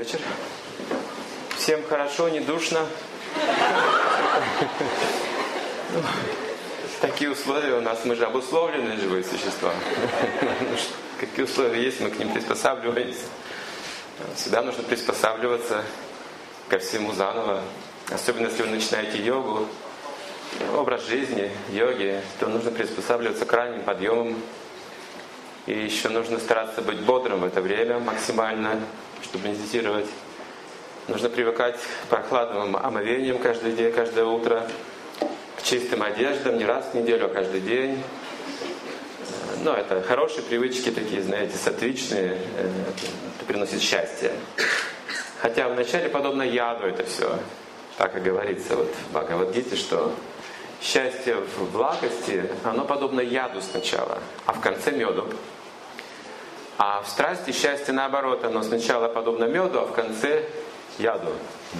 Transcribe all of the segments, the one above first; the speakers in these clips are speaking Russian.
вечер. Всем хорошо, не душно. Такие условия у нас, мы же обусловленные живые существа. Какие условия есть, мы к ним приспосабливаемся. Всегда нужно приспосабливаться ко всему заново. Особенно если вы начинаете йогу, образ жизни, йоги, то нужно приспосабливаться к ранним подъемам. И еще нужно стараться быть бодрым в это время максимально, чтобы медитировать. Нужно привыкать к прохладным омовениям каждый день, каждое утро, к чистым одеждам, не раз в неделю, а каждый день. Но это хорошие привычки такие, знаете, сатвичные, это приносит счастье. Хотя вначале подобно яду это все. Так и говорится вот в Бхагавад-гите, что счастье в благости, оно подобно яду сначала, а в конце меду. А в страсти счастье наоборот, оно сначала подобно меду, а в конце яду.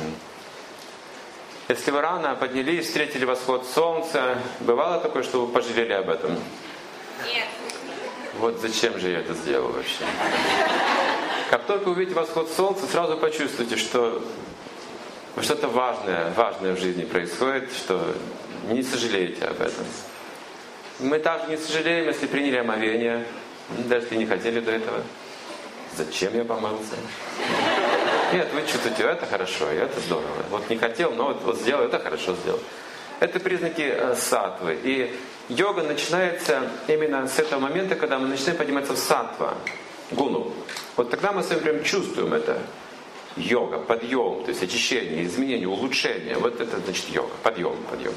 Если вы рано поднялись, встретили восход солнца, бывало такое, что вы пожалели об этом? Нет. Вот зачем же я это сделал вообще? Как только увидите восход солнца, сразу почувствуйте, что что-то важное в жизни происходит, что не сожалеете об этом. Мы также не сожалеем, если приняли омовение, даже если не хотели до этого. Зачем я помылся? Нет, вы чувствуете, это хорошо, это здорово. Вот не хотел, но вот сделал, это хорошо сделал. Это признаки саттвы. И йога начинается именно с этого момента, когда мы начинаем подниматься в саттва, гуну. Вот тогда мы с вами прям чувствуем это. Йога, подъем, то есть очищение, изменение, улучшение. Вот это значит йога, подъем.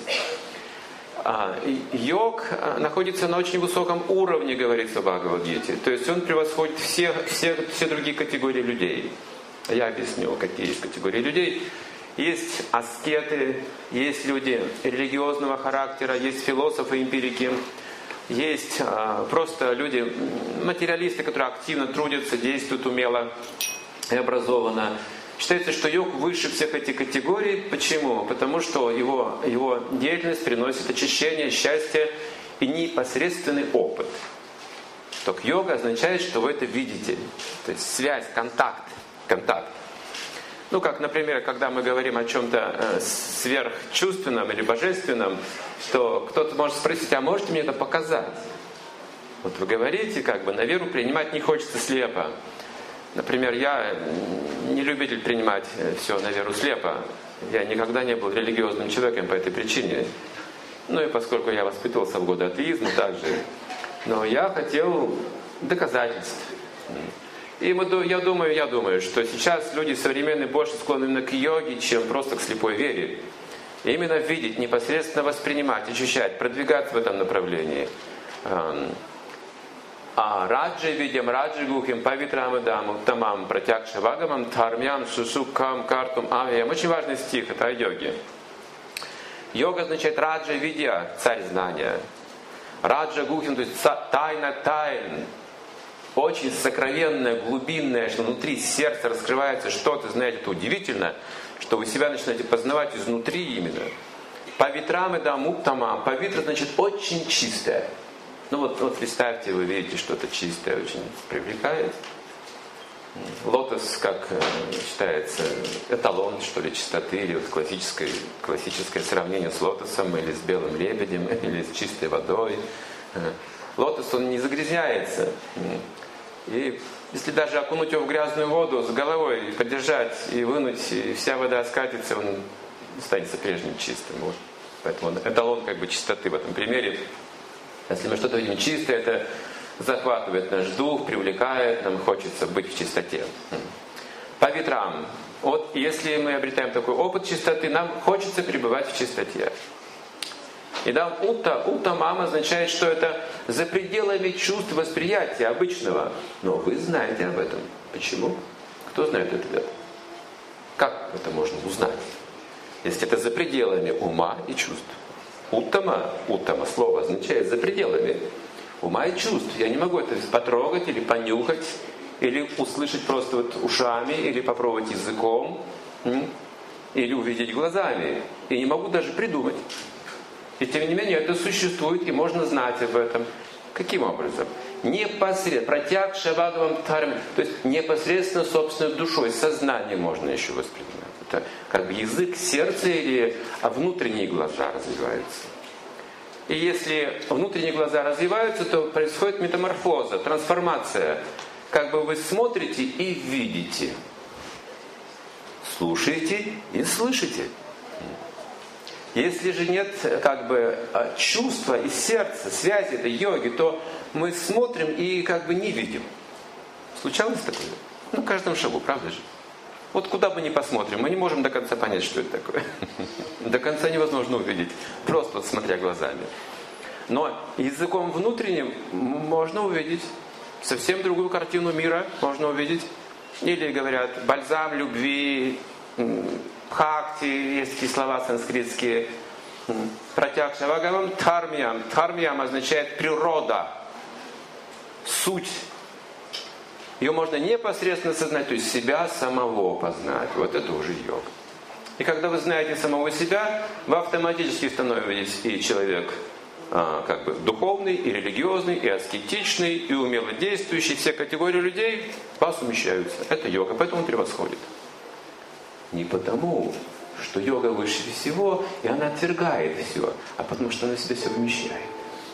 Йог находится на очень высоком уровне, говорится в Бхагавад-гите. То есть он превосходит все другие категории людей. Я объясню, какие есть категории людей. Есть аскеты, есть люди религиозного характера, есть философы, эмпирики, есть просто люди, материалисты, которые активно трудятся, действуют умело и образованно. Считается, что йог выше всех этих категорий. Почему? Потому что его деятельность приносит очищение, счастье и непосредственный опыт. Так йога означает, что вы это видите. То есть связь, контакт. Ну, как, например, когда мы говорим о чем-то сверхчувственном или божественном, то кто-то может спросить, а можете мне это показать? Вот вы говорите, на веру принимать не хочется слепо. Например, я не любитель принимать все на веру слепо. Я никогда не был религиозным человеком по этой причине. Ну и поскольку я воспитывался в годы атеизма также. Но я хотел доказательств. И я думаю, что сейчас люди современные больше склонны именно к йоге, чем просто к слепой вере. И именно видеть, непосредственно воспринимать, ощущать, продвигаться в этом направлении. Раджи видим, раджи гухим, павитрамадам, уттамам, пратякшавагамам, дхармям, сусукхам, картум, авиям. Очень важный стих, это о йоге. Йога означает раджа видья, царь знания. Раджа гухим, то есть тайна тайн. Очень сокровенное, глубинное, что внутри сердца раскрывается что-то, знаете, это удивительно, что вы себя начинаете познавать изнутри именно. Павитрамадам, уттамам. Павитра значит очень чистое. Ну вот представьте, вы видите что-то чистое, очень привлекает. Лотос, как считается, эталон, что ли, чистоты, или вот классическое сравнение с лотосом, или с белым лебедем, или с чистой водой. Лотос, он не загрязняется. И если даже окунуть его в грязную воду с головой, подержать и вынуть, и вся вода скатится, он останется прежним чистым. Вот. Поэтому эталон чистоты в этом примере. Если мы что-то видим чистое, это захватывает наш дух, привлекает, нам хочется быть в чистоте. По ветрам. Вот если мы обретаем такой опыт чистоты, нам хочется пребывать в чистоте. И да, уттамам означает, что это за пределами чувств восприятия обычного. Но вы знаете об этом. Почему? Кто знает ответ? Как это можно узнать? Если это за пределами ума и чувств. Уттама слово означает за пределами ума и чувств. Я не могу это потрогать или понюхать, или услышать просто ушами, или попробовать языком, или увидеть глазами. И не могу даже придумать. И тем не менее это существует, и можно знать об этом. Каким образом? непосредственно, пратьякша бхагавам дхармям, то есть непосредственно собственной душой, сознанием можно еще воспринимать. Это как бы язык, сердце или внутренние глаза развиваются. И если внутренние глаза развиваются, то происходит метаморфоза, трансформация. Как бы вы смотрите и видите. Слушаете и слышите. Если же нет как бы чувства и сердца, связи этой йоги, то мы смотрим и как бы не видим. Случалось такое? На каждом шагу, правда же? Вот куда бы ни посмотрим, мы не можем до конца понять, что это такое. До конца невозможно увидеть, просто вот смотря глазами. Но языком внутренним можно увидеть совсем другую картину мира, можно увидеть. Или говорят, бальзам любви, бхакти, есть такие слова санскритские. Пратьякша бхагавам дхармям. Дхармям означает природа, суть. Ее можно непосредственно сознать, то есть себя самого познать. Вот это уже йога. И когда вы знаете самого себя, вы автоматически становитесь и человек как бы духовный, и религиозный, и аскетичный, и умело действующий. Все категории людей в вас умещаются. Это йога, поэтому он превосходит. Не потому, что йога выше всего, и она отвергает все, а потому что она в себя все вмещает.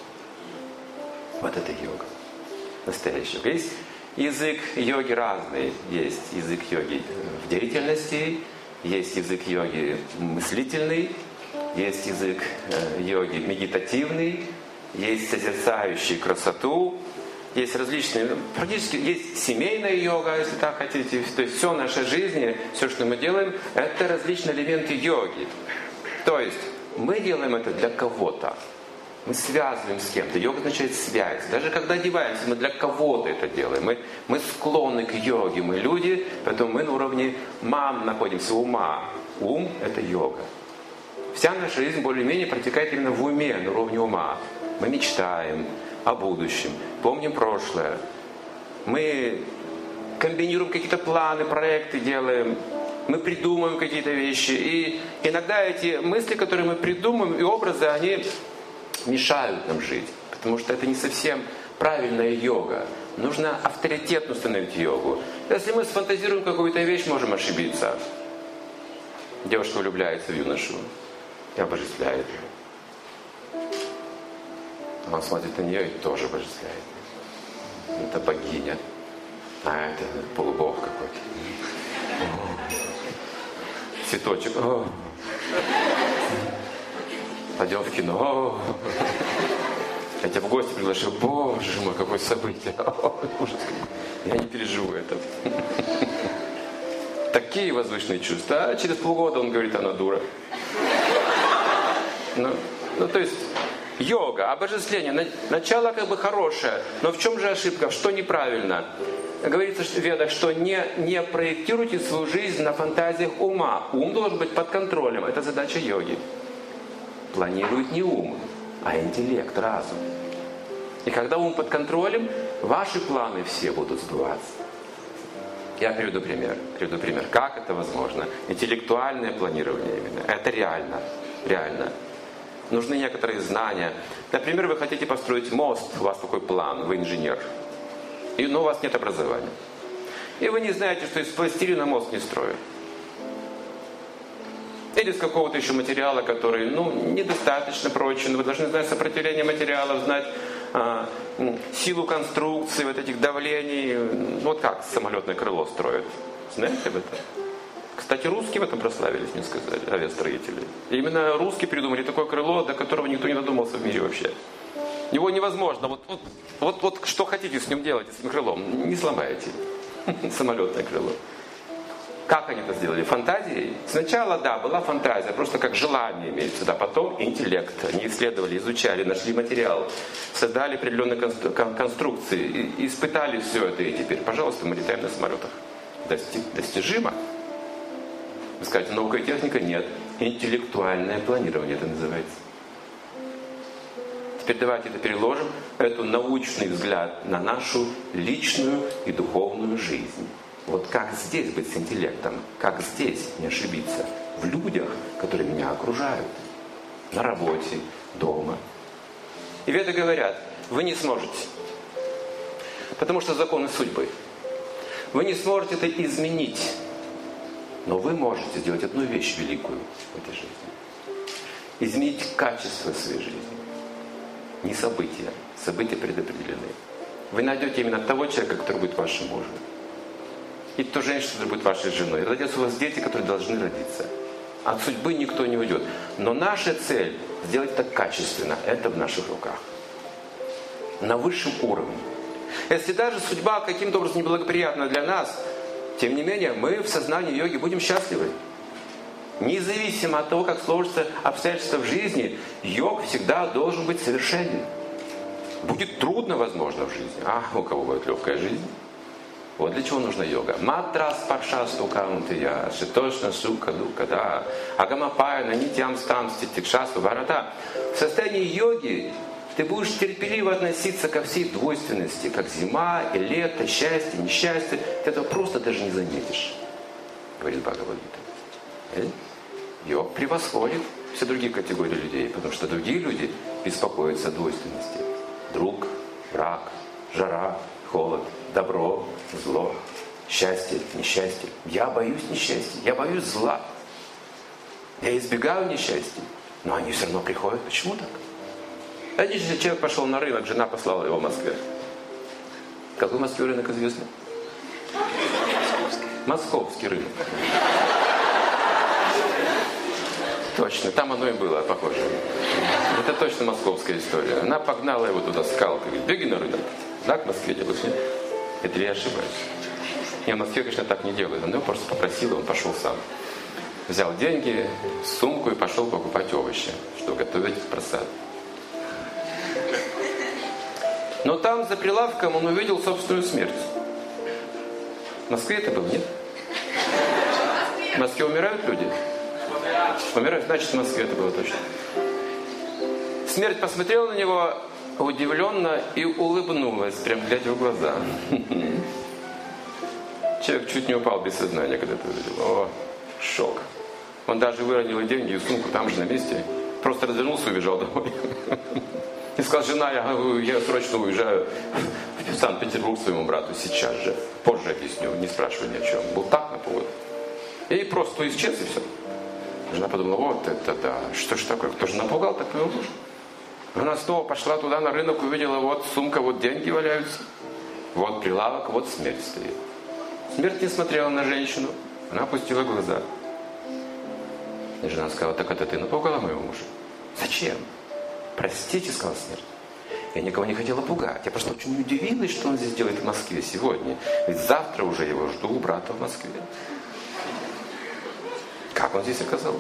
Вот это йога. Настоящая йога. Есть язык йоги разный. Есть язык йоги в деятельности, есть язык йоги мыслительный, есть язык йоги медитативный, есть созерцающий красоту, есть различные, практически есть семейная йога, если так хотите. То есть все в нашей жизни, все, что мы делаем, это различные элементы йоги. То есть мы делаем это для кого-то. Мы связываем с кем-то. Йога означает связь. Даже когда одеваемся, мы для кого-то это делаем. Мы склонны к йоге. Мы люди, поэтому мы на уровне мам находимся, ума. Ум – это йога. Вся наша жизнь более-менее протекает именно в уме, на уровне ума. Мы мечтаем о будущем, помним прошлое. Мы комбинируем какие-то планы, проекты делаем. Мы придумываем какие-то вещи. И иногда эти мысли, которые мы придумываем, и образы, они мешают нам жить. Потому что это не совсем правильная йога. Нужно авторитетно установить йогу. Если мы сфантазируем какую-то вещь, можем ошибиться. Девушка влюбляется в юношу и обожествляет его. Он смотрит на нее и тоже обожествляет. Это богиня. А это полубог какой-то. Цветочек. Пойдем в кино. Я тебя в гости приглашил. Боже мой, какое событие. Ужас. Я не переживу это. Такие возвышенные чувства. А через полгода он говорит, она дура. Ну, то есть, йога, обожествление, начало как бы хорошее, но в чем же ошибка, что неправильно? Говорится в Ведах, что не проектируйте свою жизнь на фантазиях ума. Ум должен быть под контролем, это задача йоги. Планирует не ум, а интеллект, разум. И когда ум под контролем, ваши планы все будут сбываться. Я приведу пример. Как это возможно? Интеллектуальное планирование именно. Это реально. Нужны некоторые знания. Например, вы хотите построить мост, у вас такой план, вы инженер. Но у вас нет образования. И вы не знаете, что из пластилина мост не строят. Или из какого-то еще материала, который недостаточно прочен. Вы должны знать сопротивление материалов, знать силу конструкции, вот этих давлений. Вот как самолетное крыло строят. Знаете об этом? Кстати, русские в этом прославились, мне сказали, авиастроители. И именно русские придумали такое крыло, до которого никто не додумался в мире вообще. Его невозможно. Вот что хотите с ним делать, с этим крылом, не сломаете. Самолетное крыло. Как они это сделали? Фантазией? Сначала, да, была фантазия, просто как желание имеется, да. Потом интеллект. Они исследовали, изучали, нашли материал, создали определенные конструкции, испытали все это, и теперь, пожалуйста, мы летаем на самолетах. Достижимо. Вы скажете, наука и техника? Нет. Интеллектуальное планирование это называется. Теперь давайте это переложим, это научный взгляд на нашу личную и духовную жизнь. Вот как здесь быть с интеллектом? Как здесь не ошибиться? В людях, которые меня окружают. На работе, дома. И веды говорят, вы не сможете. Потому что законы судьбы. Вы не сможете это изменить. Но вы можете сделать одну вещь великую в этой жизни. Изменить качество своей жизни. Не события. События предопределены. Вы найдете именно того человека, который будет вашим мужем. И ту женщину, которая будет вашей женой. И родятся у вас дети, которые должны родиться. От судьбы никто не уйдет. Но наша цель сделать это качественно. Это в наших руках. На высшем уровне. Если даже судьба каким-то образом неблагоприятна для нас, тем не менее, мы в сознании йоги будем счастливы. Независимо от того, как сложатся обстоятельства в жизни, йог всегда должен быть совершенен. Будет трудно, возможно, в жизни. А у кого будет легкая жизнь? Вот для чего нужна йога. Матрас паршасту каунтия, шитошна сука дука, да. Агамапайна, нитям стам, ститикшасту, варата. В состоянии йоги ты будешь терпеливо относиться ко всей двойственности, как зима и лето, счастье, несчастье. Ты этого просто даже не заметишь, говорит Бхагавад-гита. Йог превосходит все другие категории людей, потому что другие люди беспокоятся о двойственности. Друг, враг, жара, холод, добро, зло, счастье, несчастье. Я боюсь несчастья, я боюсь зла. Я избегаю несчастья, но они все равно приходят. Почему так? Один же человек пошел на рынок, жена послала его в Москве. Какой в Москве рынок известный? Московский рынок. Точно, там оно и было похоже. Это точно московская история. Она погнала его туда скалкой. Говорит, беги на рынок. Да, к Москве делаешь, нет? Это я ошибаюсь? Не, в Москве, конечно, так не делают. Она его просто попросила, он пошел сам. Взял деньги, сумку и пошел покупать овощи, чтобы готовить просад. Но там, за прилавком, он увидел собственную смерть. В Москве это было, нет? В Москве умирают люди? Умирают, значит, в Москве это было точно. Смерть посмотрела на него удивленно и улыбнулась, прям глядя в глаза. Человек чуть не упал без сознания, когда это увидел. О, шок. Он даже выронил деньги и сумку там же на месте. Просто развернулся и убежал домой. И сказал, жена, я срочно уезжаю в Санкт-Петербург своему брату сейчас же. Позже объясню, не спрашивай ни о чем. Был так напуган. И просто исчез, и все. Жена подумала, вот это да, что ж такое, кто же напугал такой муж? Она снова пошла туда на рынок, увидела, вот сумка, вот деньги валяются. Вот прилавок, вот смерть стоит. Смерть не смотрела на женщину, она опустила глаза. И жена сказала, так это ты напугала моего мужа? Зачем? Простите, сказала смерть. Я никого не хотела пугать. Я просто очень удивилась, что он здесь делает в Москве сегодня. Ведь завтра уже его жду у брата в Москве. Как он здесь оказался?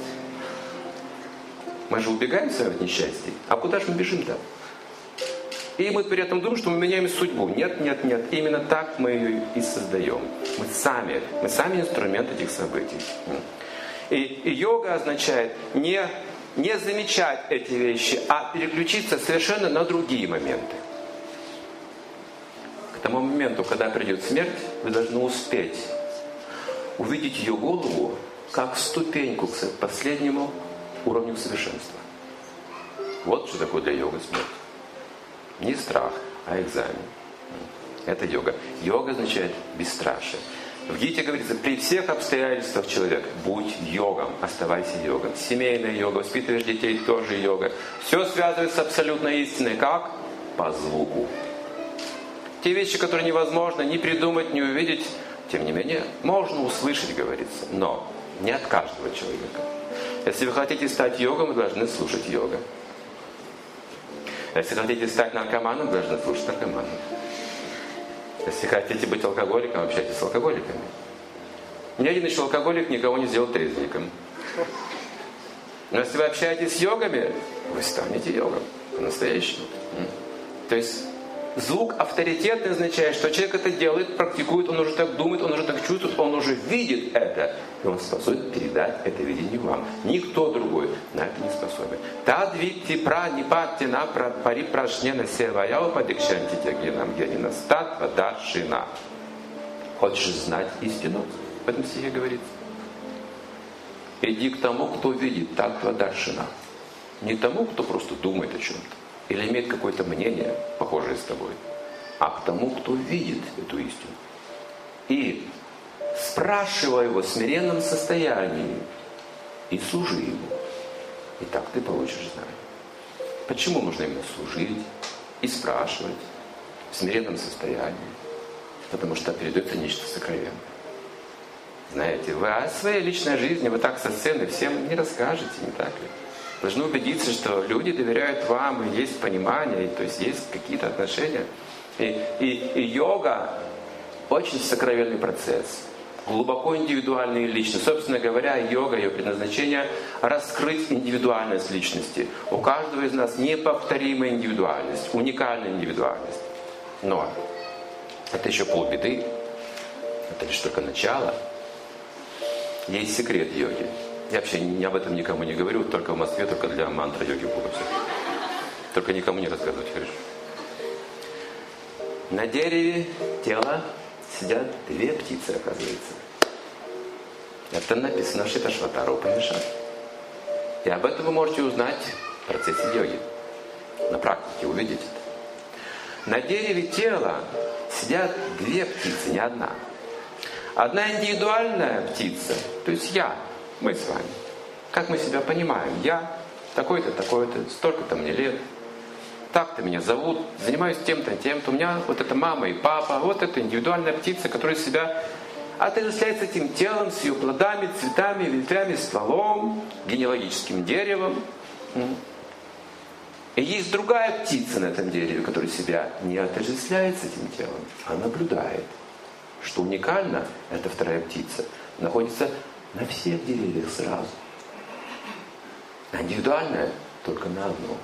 Мы же убегаем от несчастья. А куда же мы бежим-то? И мы при этом думаем, что мы меняем судьбу. Нет, нет, нет. Именно так мы ее и создаем. Мы сами инструмент этих событий. И йога означает не замечать эти вещи, а переключиться совершенно на другие моменты. К тому моменту, когда придет смерть, вы должны успеть увидеть ее голову как ступеньку к последнему уровню совершенства. Вот что такое для йога смерть. Не страх, а экзамен. Это йога. Йога означает бесстрашие. В Гите говорится, при всех обстоятельствах человек, будь йогом, оставайся йогом. Семейная йога, воспитываешь детей, тоже йога. Все связывается с абсолютной истиной. Как? По звуку. Те вещи, которые невозможно ни придумать, ни увидеть, тем не менее, можно услышать, говорится. Но не от каждого человека. Если вы хотите стать йогом, вы должны слушать йога. Если хотите стать наркоманом, вы должны слушать наркоманов. Если хотите быть алкоголиком, общайтесь с алкоголиками. Ни один еще алкоголик никого не сделал трезвенником. Но если вы общаетесь с йогами, вы станете йогом. По-настоящему. То есть звук авторитетный означает, что человек это делает, практикует, он уже так думает, он уже так чувствует, он уже видит это. И он способен передать это видение вам. Никто другой на это не способен. Тадвити пранипатти на парипрашнена севаяу падикшанти тягинам генина статва даршина. Хочешь знать истину? В этом стихе говорится. Иди к тому, кто видит таттва даршина. Не тому, кто просто думает о чем-то. Или имеет какое-то мнение, похожее с тобой. а к тому, кто видит эту истину. И спрашивай его в смиренном состоянии и служи ему. И так ты получишь знание. Почему нужно ему служить и спрашивать в смиренном состоянии? Потому что передается нечто сокровенное. Знаете, вы о своей личной жизни вы так со сцены всем не расскажете, не так ли? Должны убедиться, что люди доверяют вам, и есть понимание, и, то есть есть какие-то отношения. И йога очень сокровенный процесс, глубоко индивидуальный и личный. Собственно говоря, йога, ее предназначение — раскрыть индивидуальность личности. У каждого из нас неповторимая индивидуальность, уникальная индивидуальность. Но это еще полбеды, это лишь только начало. Есть секрет йоги. Я вообще об этом никому не говорю, только в Москве, только для мантра йоги Бога. Только никому не рассказывать, хорошо? На дереве тела сидят две птицы, оказывается. Это написано в Шиташватара Упанишад. И об этом вы можете узнать в процессе йоги. На практике увидеть это. На дереве тела сидят две птицы, не одна. Одна индивидуальная птица, то есть я, мы с вами. Как мы себя понимаем? Я такой-то, такой-то, столько-то мне лет. Так-то меня зовут, занимаюсь тем-то, тем-то. У меня вот это мама и папа, вот это индивидуальная птица, которая себя отождествляет с этим телом, с ее плодами, цветами, ветвями, стволом, генеалогическим деревом. И есть другая птица на этом дереве, которая себя не отождествляет с этим телом, а наблюдает. Что уникально, эта вторая птица находится на всех деревьях сразу. А индивидуальная только на одном.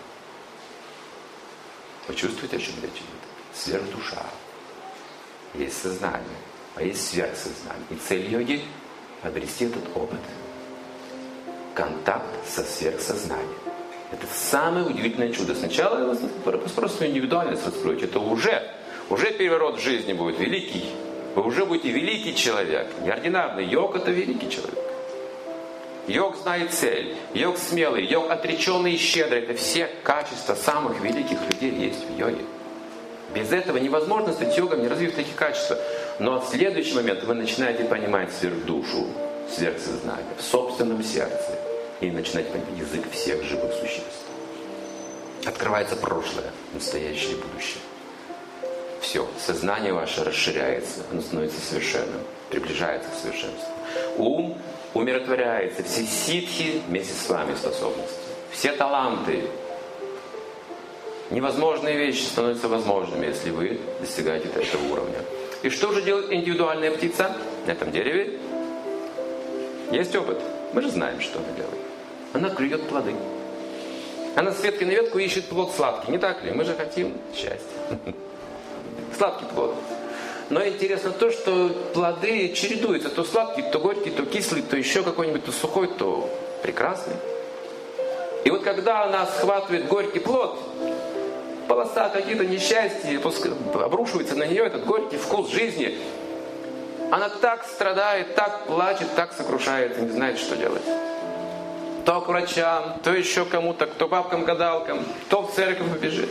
Вы чувствуете, о чем речь идет? Сверхдуша. Есть сознание, а есть сверхсознание. И цель йоги — обрести этот опыт. Контакт со сверхсознанием. Это самое удивительное чудо. Сначала я вас просто свою индивидуальность раскроете. Это уже переворот в жизни будет великий. Вы уже будете великий человек. Неординарный. Йог — это великий человек. Йог знает цель. Йог смелый. Йог отреченный и щедрый. Это все качества самых великих людей есть в йоге. Без этого невозможно стать йогом, не развив такие качества. Но в следующий момент вы начинаете понимать сверхдушу, сверхсознание в собственном сердце. И начинаете понимать язык всех живых существ. Открывается прошлое, настоящее и будущее. Все, сознание ваше расширяется, оно становится совершенным, приближается к совершенству. Ум умиротворяется, все ситхи вместе с вами способности. Все таланты, невозможные вещи становятся возможными, если вы достигаете этого уровня. И что же делает индивидуальная птица на этом дереве? Есть опыт. Мы же знаем, что она делает. Она клюет плоды. Она с ветки на ветку ищет плод сладкий. Не так ли? Мы же хотим счастья. Сладкий плод. Но интересно то, что плоды чередуются. То сладкий, то горький, то кислый, то еще какой-нибудь, то сухой, то прекрасный. И вот когда она схватывает горький плод, полоса какие-то несчастья обрушивается на нее, этот горький вкус жизни. Она так страдает, так плачет, так сокрушается, не знает, что делать. То к врачам, то еще кому-то, то бабкам-гадалкам, то в церковь побежит.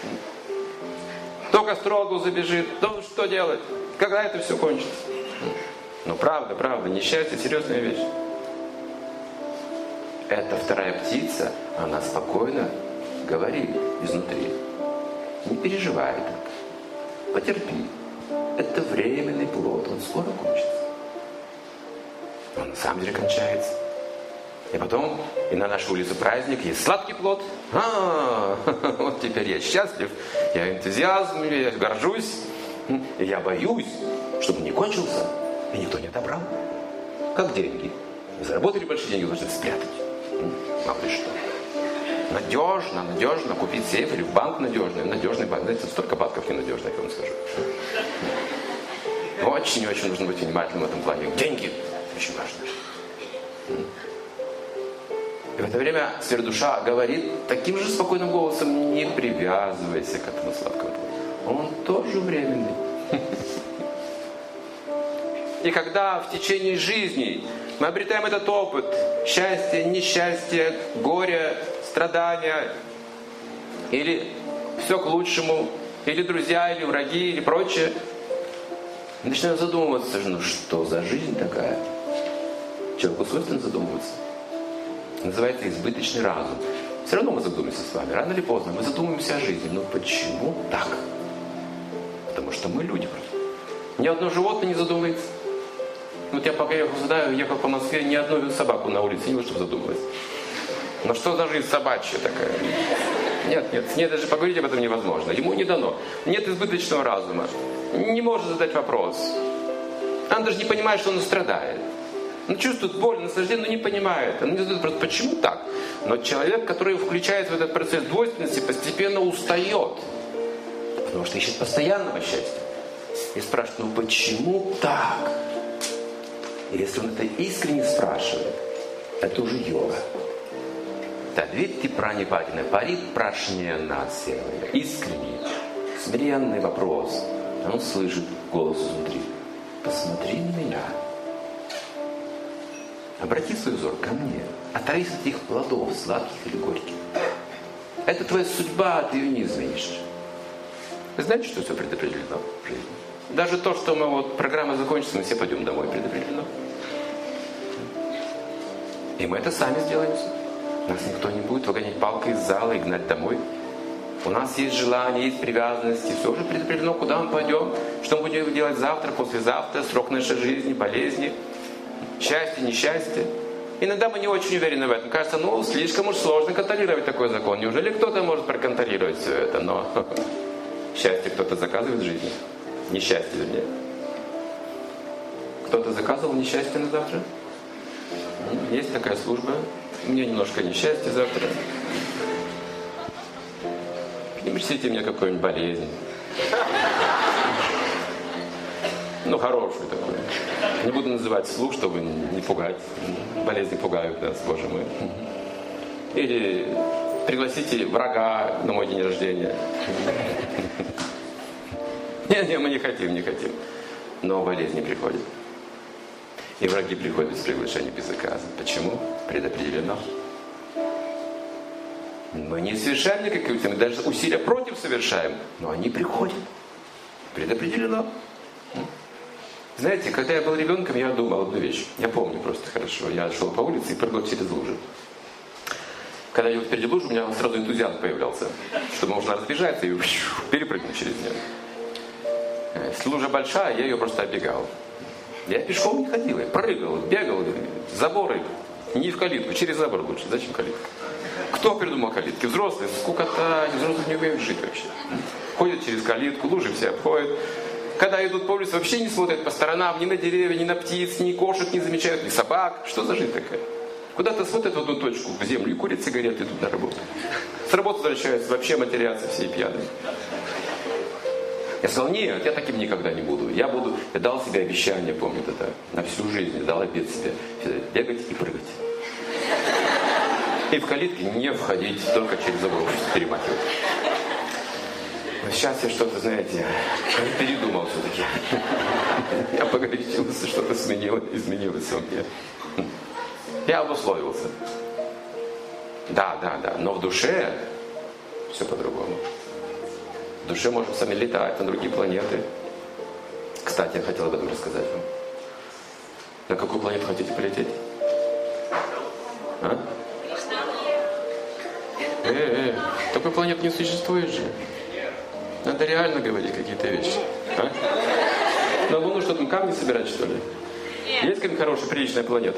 То к астрологу забежит, то что делать? Когда это все кончится? Ну правда, несчастье — серьезная вещь. Эта вторая птица, она спокойно говорит изнутри. Не переживай так, потерпи. Это временный плод, он скоро кончится. Он на самом деле кончается. И потом, и на нашей улице праздник, есть сладкий плод. Вот теперь я счастлив, я энтузиазм, я горжусь. И я боюсь, чтобы не кончился, и никто не отобрал. Как деньги. Вы заработали большие деньги, вы должны спрятать. Мало ли что. Надежно купить сейф или в банк надежный банк. Знаете, столько банков ненадежных, я вам скажу. Очень-очень нужно быть внимательным в этом плане. Деньги очень важно. И в это время сверхдуша говорит таким же спокойным голосом: не привязывайся к этому сладкому плоду. Он тоже временный. И когда в течение жизни мы обретаем этот опыт счастья, несчастья, горя, страдания, или все к лучшему, или друзья, или враги, или прочее. И начинаем задумываться, ну что за жизнь такая? Человеку свойственно задумываться. Называется избыточный разум. Все равно мы задумаемся с вами. Рано или поздно мы задумаемся о жизни. Но почему так? Потому что мы люди просто. Ни одно животное не задумывается. Вот я пока ехал сюда, ехал по Москве, ни одну собаку на улице не видел, чтобы задумалась. Но что за жизнь собачья такая? Нет, с ней даже поговорить об этом невозможно. Ему не дано. Нет избыточного разума. Не может задать вопрос. Он даже не понимает, что он страдает. Он чувствует боль, наслаждение, но не понимает. Он не задает вопрос, почему так? Но человек, который включается в этот процесс двойственности, постепенно устает. Потому что ищет постоянного счастья. И спрашивает, ну почему так? И если он это искренне спрашивает, это уже йога. Тадвитти пранипатина, парит прашненасия. Искренний, смиренный вопрос. Он слышит голос изнутри. Посмотри на меня. Обрати свой взор ко мне. Оторвись от этих плодов, сладких или горьких. Это твоя судьба, ты ее не изменишь. Вы знаете, что все предопределено в жизни? Даже то, что программа закончится, мы все пойдем домой, предопределено. И мы это сами сделаем. Нас никто не будет выгонять палкой из зала и гнать домой. У нас есть желание, есть привязанности. Все уже предопределено, куда мы пойдем, что мы будем делать завтра, послезавтра, срок нашей жизни, болезни, счастье, несчастье. Иногда мы не очень уверены в этом. Кажется, слишком уж сложно контролировать такой закон. Неужели кто-то может проконтролировать все это? Но счастье кто-то заказывает в жизни. Несчастье, вернее. Кто-то заказывал несчастье на завтра? Есть такая служба. У меня немножко несчастья завтра. Принесите мне какую-нибудь болезнь. Хорошую такую. Не буду называть вслух, чтобы не пугать. Болезни пугают нас, Боже мой. Или пригласите врага на мой день рождения. Не, мы не хотим. Но болезни приходят. И враги приходят без приглашения, без заказа. Почему? Предопределено. Мы не совершаем никаких усилий, мы даже усилия против совершаем, но они приходят. Предопределено. Знаете, когда я был ребенком, я думал одну вещь. Я помню просто хорошо. Я шел по улице и прыгал через лужи. Когда я впереди лужи, у меня сразу энтузиазм появлялся, что можно разбежаться и перепрыгнуть через нее. Если лужа большая, я ее просто оббегал. Я пешком не ходил, я прыгал, бегал, заборы, не в калитку, через забор лучше. Зачем калитка? Кто придумал калитки? Взрослые, скукота, взрослые не умеют жить вообще. Ходят через калитку, лужи все обходят. Когда идут по улице, вообще не смотрят по сторонам, ни на деревья, ни на птиц, ни кошек не замечают, ни собак. Что за жизнь такая? Куда-то смотрят в одну точку, в землю, и курят сигареты, идут на работу. С работы возвращаются, вообще матерятся все пьяные. Я сказал, нет, я таким никогда не буду. Я дал себе обещание, помню это, на всю жизнь, дал обет себе, бегать и прыгать. И в калитки не входить, только через забор перемахивать. Но сейчас я что-то, знаете, передумал все-таки. Я погорячился, что-то изменилось во мне. Я обусловился. Да, но в душе все по-другому. В душе можем сами летать на другие планеты. Кстати, я хотел об этом рассказать вам. На какую планету хотите полететь? А? Такой планеты не существует же. Надо реально говорить какие-то вещи. А? На Луну что там, камни собирать, что ли? Есть какая-нибудь хорошая, приличная планета?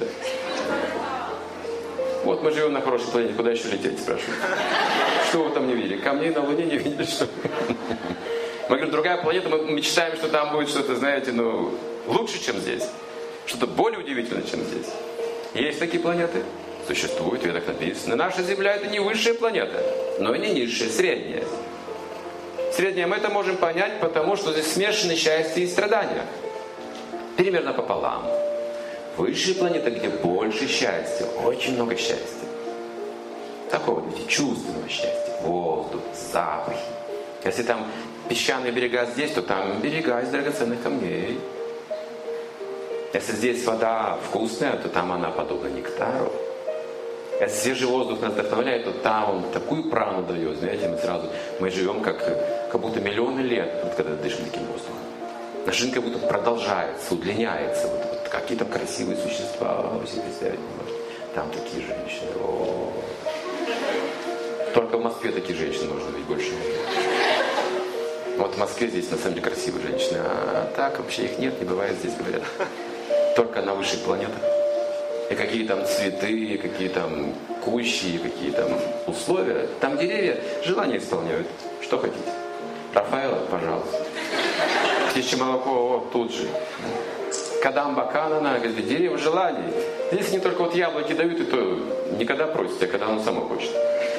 Вот мы живем на хорошей планете, куда еще лететь, спрашивают. Что вы там не видели? Камней на Луне не видели, что ли? Мы говорим, другая планета, мы мечтаем, что там будет что-то, знаете, лучше, чем здесь. Что-то более удивительное, чем здесь. Есть такие планеты? Существует, в ведах написано. Наша Земля — это не высшая планета, но и не низшая, средняя. Среднее мы это можем понять, потому что здесь смешаны счастье и страдания. Примерно пополам. Высшие планеты, где больше счастья, очень много счастья. Такого, видите, чувственного счастья. Воздух, запахи. Если там песчаные берега здесь, то там берега из драгоценных камней. Если здесь вода вкусная, то там она подобна нектару. Если свежий воздух нас вдохновляет, то там он такую прану дает. Знаете, мы живем как будто миллионы лет, вот, когда дышим таким воздухом. Наша жизнь как будто продолжается, удлиняется. Вот какие-то красивые существа, вы себе представить не можете. Там такие женщины. О-о-о. Только в Москве такие женщины можно видеть, больше нет. Вот в Москве здесь на самом деле красивые женщины, а так вообще их нет, не бывает здесь, говорят. Только на высших планетах. И какие там цветы, какие там кущи, какие там условия. Там деревья желания исполняют. Что хотите? Рафаэла, пожалуйста. Птичье молоко, тут же. Кадамба канана, говорит, дерево желаний. Здесь не только вот яблоки дают, и то никогда просите, а когда оно само хочет.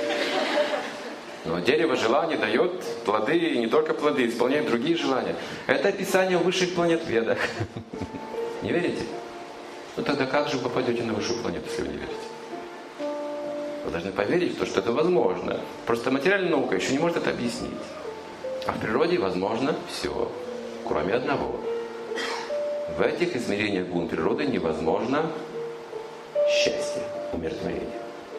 Но дерево желаний дает плоды, и не только плоды, исполняет другие желания. Это описание высших планет в Ведах. Не верите? Ну тогда как же вы попадете на высшую планету, если вы не верите? Вы должны поверить в то, что это возможно. Просто материальная наука еще не может это объяснить. А в природе возможно все, кроме одного. В этих измерениях гун природы невозможно счастье, умиротворение.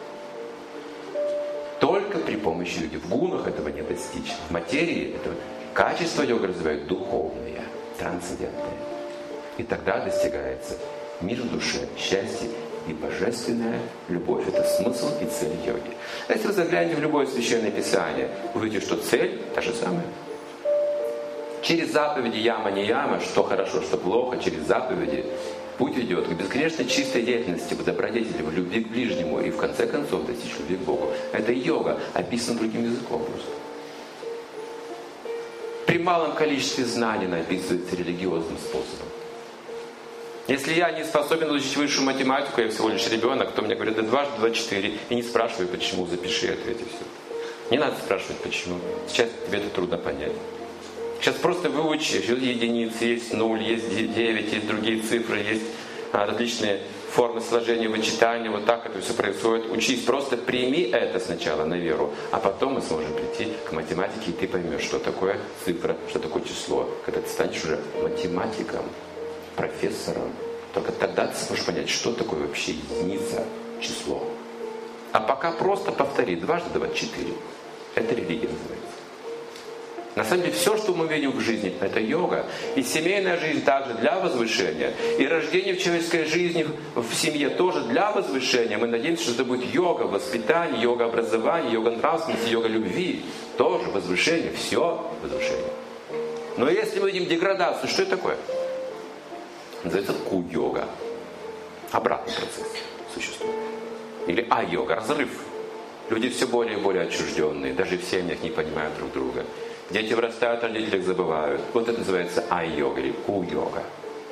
Только при помощи йоги. В гунах этого не достичь. В материи этого качество йога развивают духовные, трансцендентные. И тогда достигается мир в душе, счастье и божественная любовь. Это смысл и цель йоги. А если вы заглянете в любое священное писание, вы увидите, что цель та же самая. Через заповеди яма не яма, что хорошо, что плохо, через заповеди путь ведет к бесконечно чистой деятельности, к добродетели, в любви к ближнему и в конце концов достичь любви к Богу. Это йога, описана другим языком просто. При малом количестве знаний она описывается религиозным способом. Если я не способен изучить высшую математику, я всего лишь ребенок, то мне говорят, да 2 × 2 = 4. И не спрашивай, почему, запиши ответ и все. Не надо спрашивать, почему. Сейчас тебе это трудно понять. Сейчас просто выучи, единицы, есть 0, есть 9, есть другие цифры, есть различные формы сложения, вычитания, вот так это все происходит. Учись, просто прими это сначала на веру, а потом мы сможем прийти к математике, и ты поймешь, что такое цифра, что такое число. Когда ты станешь уже математиком, профессором, только тогда ты сможешь понять, что такое вообще единица, число. А пока просто повтори 2 × 2 = 4. Это религия называется. На самом деле все, что мы видим в жизни, это йога. И семейная жизнь также для возвышения. И рождение в человеческой жизни, в семье тоже для возвышения. Мы надеемся, что это будет йога воспитания, йога образования, йога нравственности, йога любви. Тоже возвышение, все возвышение. Но если мы видим деградацию, что это такое? Называется ку-йога. Обратный процесс существует. Или а-йога, разрыв. Люди все более и более отчужденные, даже в семьях не понимают друг друга. Дети вырастают, о родителях забывают. Вот это называется ай-йога или ку-йога.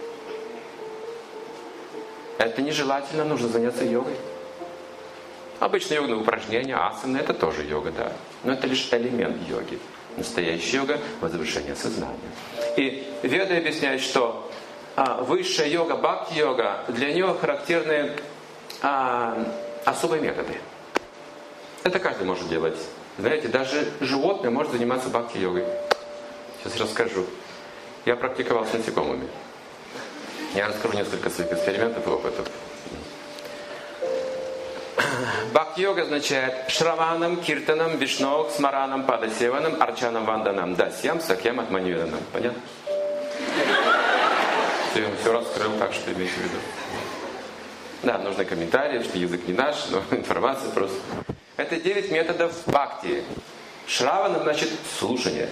Это нежелательно, нужно заняться йогой. Обычно йогные упражнения, асаны, это тоже йога, да. Но это лишь элемент йоги. Настоящая йога – возвышение сознания. И Веды объясняют, что высшая йога, бхакти-йога, для нее характерны особые методы. Это каждый может делать. Знаете, даже животное может заниматься бхакти-йогой. Сейчас расскажу. Я практиковал с насекомыми. Я расскажу несколько своих экспериментов и опытов. Бхакти-йога означает Шраванам, Киртанам, Вишнок, Смаранам, Падасеванам, Арчанам, Ванданам, Дасьям, Сакьям, Атманиведанам. Понятно? Я вам все раскрыл, так что имейте в виду. Да, нужны комментарии, что язык не наш, но информация просто. Это 9 методов бхакти. Шраванам значит слушание.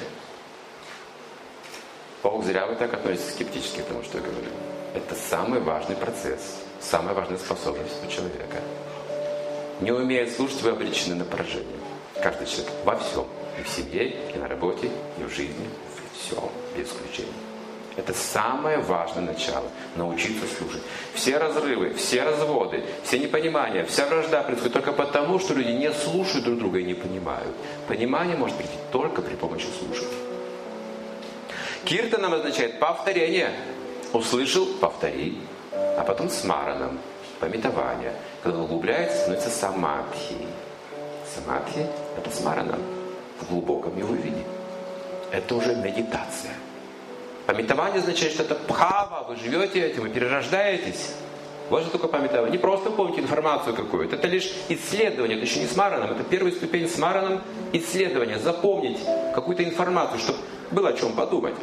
Ох, зря вы так относитесь скептически к тому, что я говорю. Это самый важный процесс, самая важная способность у человека. Не умея слушать, вы обречены на поражение. Каждый человек во всем. И в семье, и на работе, и в жизни. Все, без исключения. Это самое важное начало. Научиться слушать. Все разрывы, все разводы, все непонимания, вся вражда происходит только потому, что люди не слушают друг друга и не понимают. Понимание может прийти только при помощи слушания. Киртанам означает повторение. Услышал, повтори. А потом смаранам, пометование. Когда он углубляется, становится самадхи. Самадхи – это смаранам в глубоком его виде. Это уже медитация. Пометование означает, что это бхава, вы живете этим, вы перерождаетесь. Важно только память, не просто помните информацию какую-то. Это лишь исследование, это еще не смараном. Это первая ступень смараном исследования. Запомнить какую-то информацию, чтобы было о чем подумать.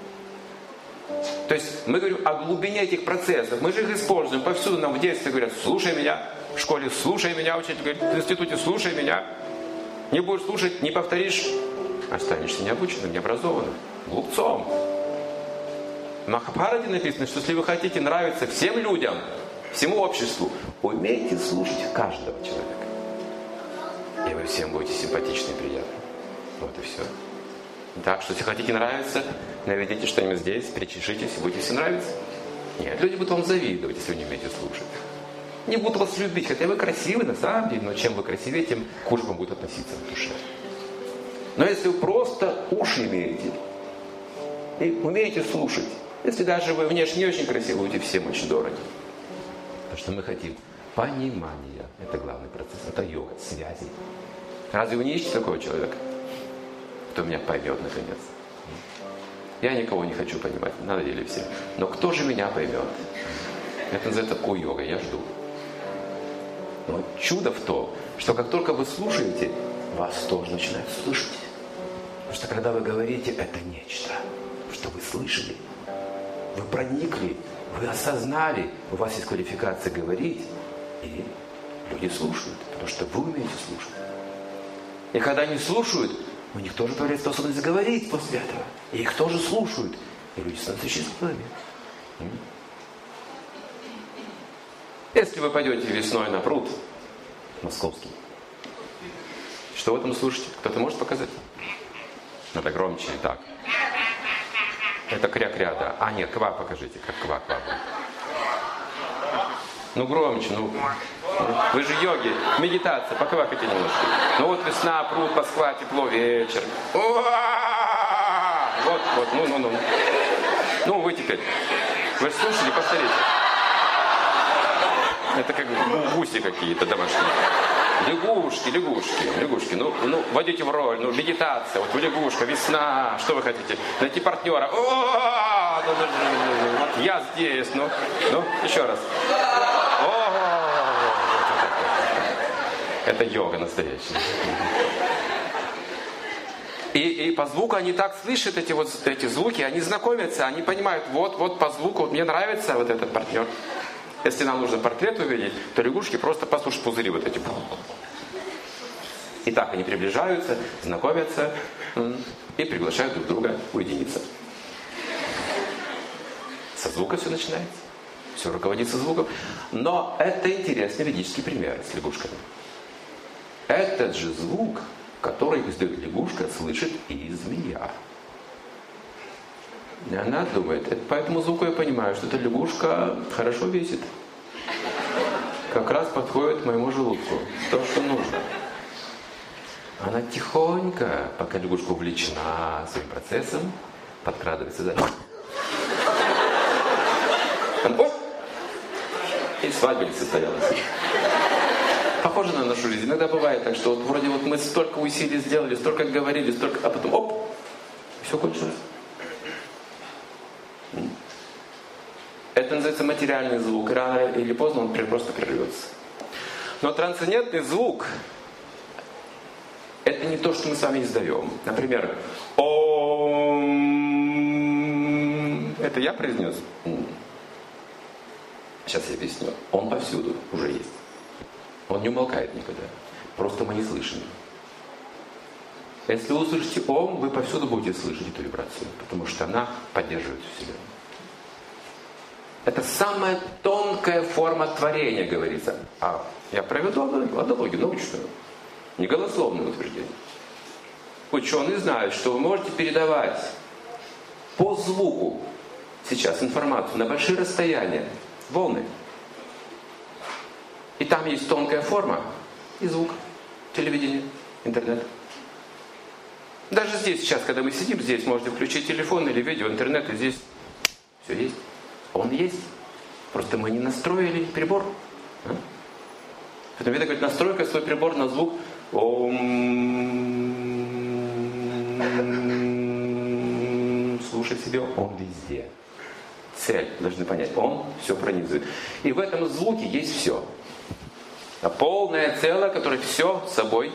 То есть мы говорим о глубине этих процессов. Мы же их используем. Повсюду нам в детстве говорят: слушай меня. В школе: слушай меня. Учитель говорит: в институте: слушай меня. Не будешь слушать, не повторишь, останешься необученным, необразованным, глупцом. В Махабхарате написано, что если вы хотите нравиться всем людям, всему обществу, умейте слушать каждого человека. И вы всем будете симпатичны и приятны. Вот и все. Так что, если хотите нравиться, наведите что-нибудь здесь, перечешитесь, и будете всем нравиться. Нет, люди будут вам завидовать, если вы не умеете слушать. Не будут вас любить, хотя вы красивы на самом деле, но чем вы красивее, тем хуже вам будет относиться в душе. Но если вы просто уши имеете и умеете слушать, если даже вы внешне не очень красивы, будете всем очень дороги. Потому что мы хотим понимания. Это главный процесс. Это йога, связи. Разве вы не ищете такого человека, кто меня поймет наконец? Я никого не хочу понимать, на деле все. Но кто же меня поймет? Это называется ку-йога, я жду. Но чудо в том, что как только вы слушаете, вас тоже начинают слышать. Потому что когда вы говорите, это нечто, что вы слышали. Вы проникли, вы осознали, у вас есть квалификация говорить, и люди слушают, потому что вы умеете слушать. И когда они слушают, у них тоже появляется способность говорить после этого. И их тоже слушают. И люди становятся счастливыми. Если вы пойдете весной на пруд московский, что вы там слушаете? Кто-то может показать? Надо громче, так. Это кря-кря, да. А нет, ква покажите, как ква-ква будет. Ну громче, ну. Вы же йоги, медитация, поквакайте немножко. Ну вот весна, пруд, Москва, тепло, вечер. Вот, ну. Ну вы теперь. Вы же слушали, повторите. Это как гуси какие-то домашние. Лягушки. Ну, войдите в роль, медитация. Вот вы лягушка, весна, что вы хотите? Найти партнера. Вот я здесь, ну, еще раз. Это йога настоящая. И по звуку они так слышат эти звуки, они знакомятся, они понимают, вот по звуку, мне нравится вот этот партнер. Если нам нужно портрет увидеть, то лягушки просто послушают пузыри вот эти. И так они приближаются, знакомятся и приглашают друг друга уединиться. Со звука все начинается. Все руководится звуком. Но это интересный ведический пример с лягушками. Этот же звук, который издает лягушка, слышит и змея. И она думает, по этому звуку я понимаю, что эта лягушка хорошо весит. Как раз подходит к моему желудку. То, что нужно. Она тихонько, пока лягушка увлечена своим процессом, подкрадывается сзади. И свадьба не состоялась. Похоже на нашу жизнь. Иногда бывает так, что вроде мы столько усилий сделали, столько говорили, а потом все кончилось. Это называется материальный звук. Рано или поздно он просто прервется. Но трансцендентный звук — это не то, что мы с вами издаем. Например, «Ом». Это я произнес? Сейчас я объясню. Он повсюду уже есть. Он не умолкает никогда. Просто мы не слышим. Если вы услышите «Ом», вы повсюду будете слышать эту вибрацию, потому что она поддерживает Вселенную. Это самая тонкая форма творения, говорится. А я проведу аналогию научную, не голословное утверждение. Ученые знают, что вы можете передавать по звуку сейчас информацию на большие расстояния, волны. И там есть тонкая форма и звук, телевидение, интернет. Даже здесь сейчас, когда мы сидим здесь, можете включить телефон или видео, интернет, и здесь все есть. Он есть. Просто мы не настроили прибор. Поэтому Веда говорит, настройка свой прибор на звук. Слушай себе, он везде. цель, должны понять. Он все пронизывает. И в этом звуке есть все. Полное целое, которое все с собой.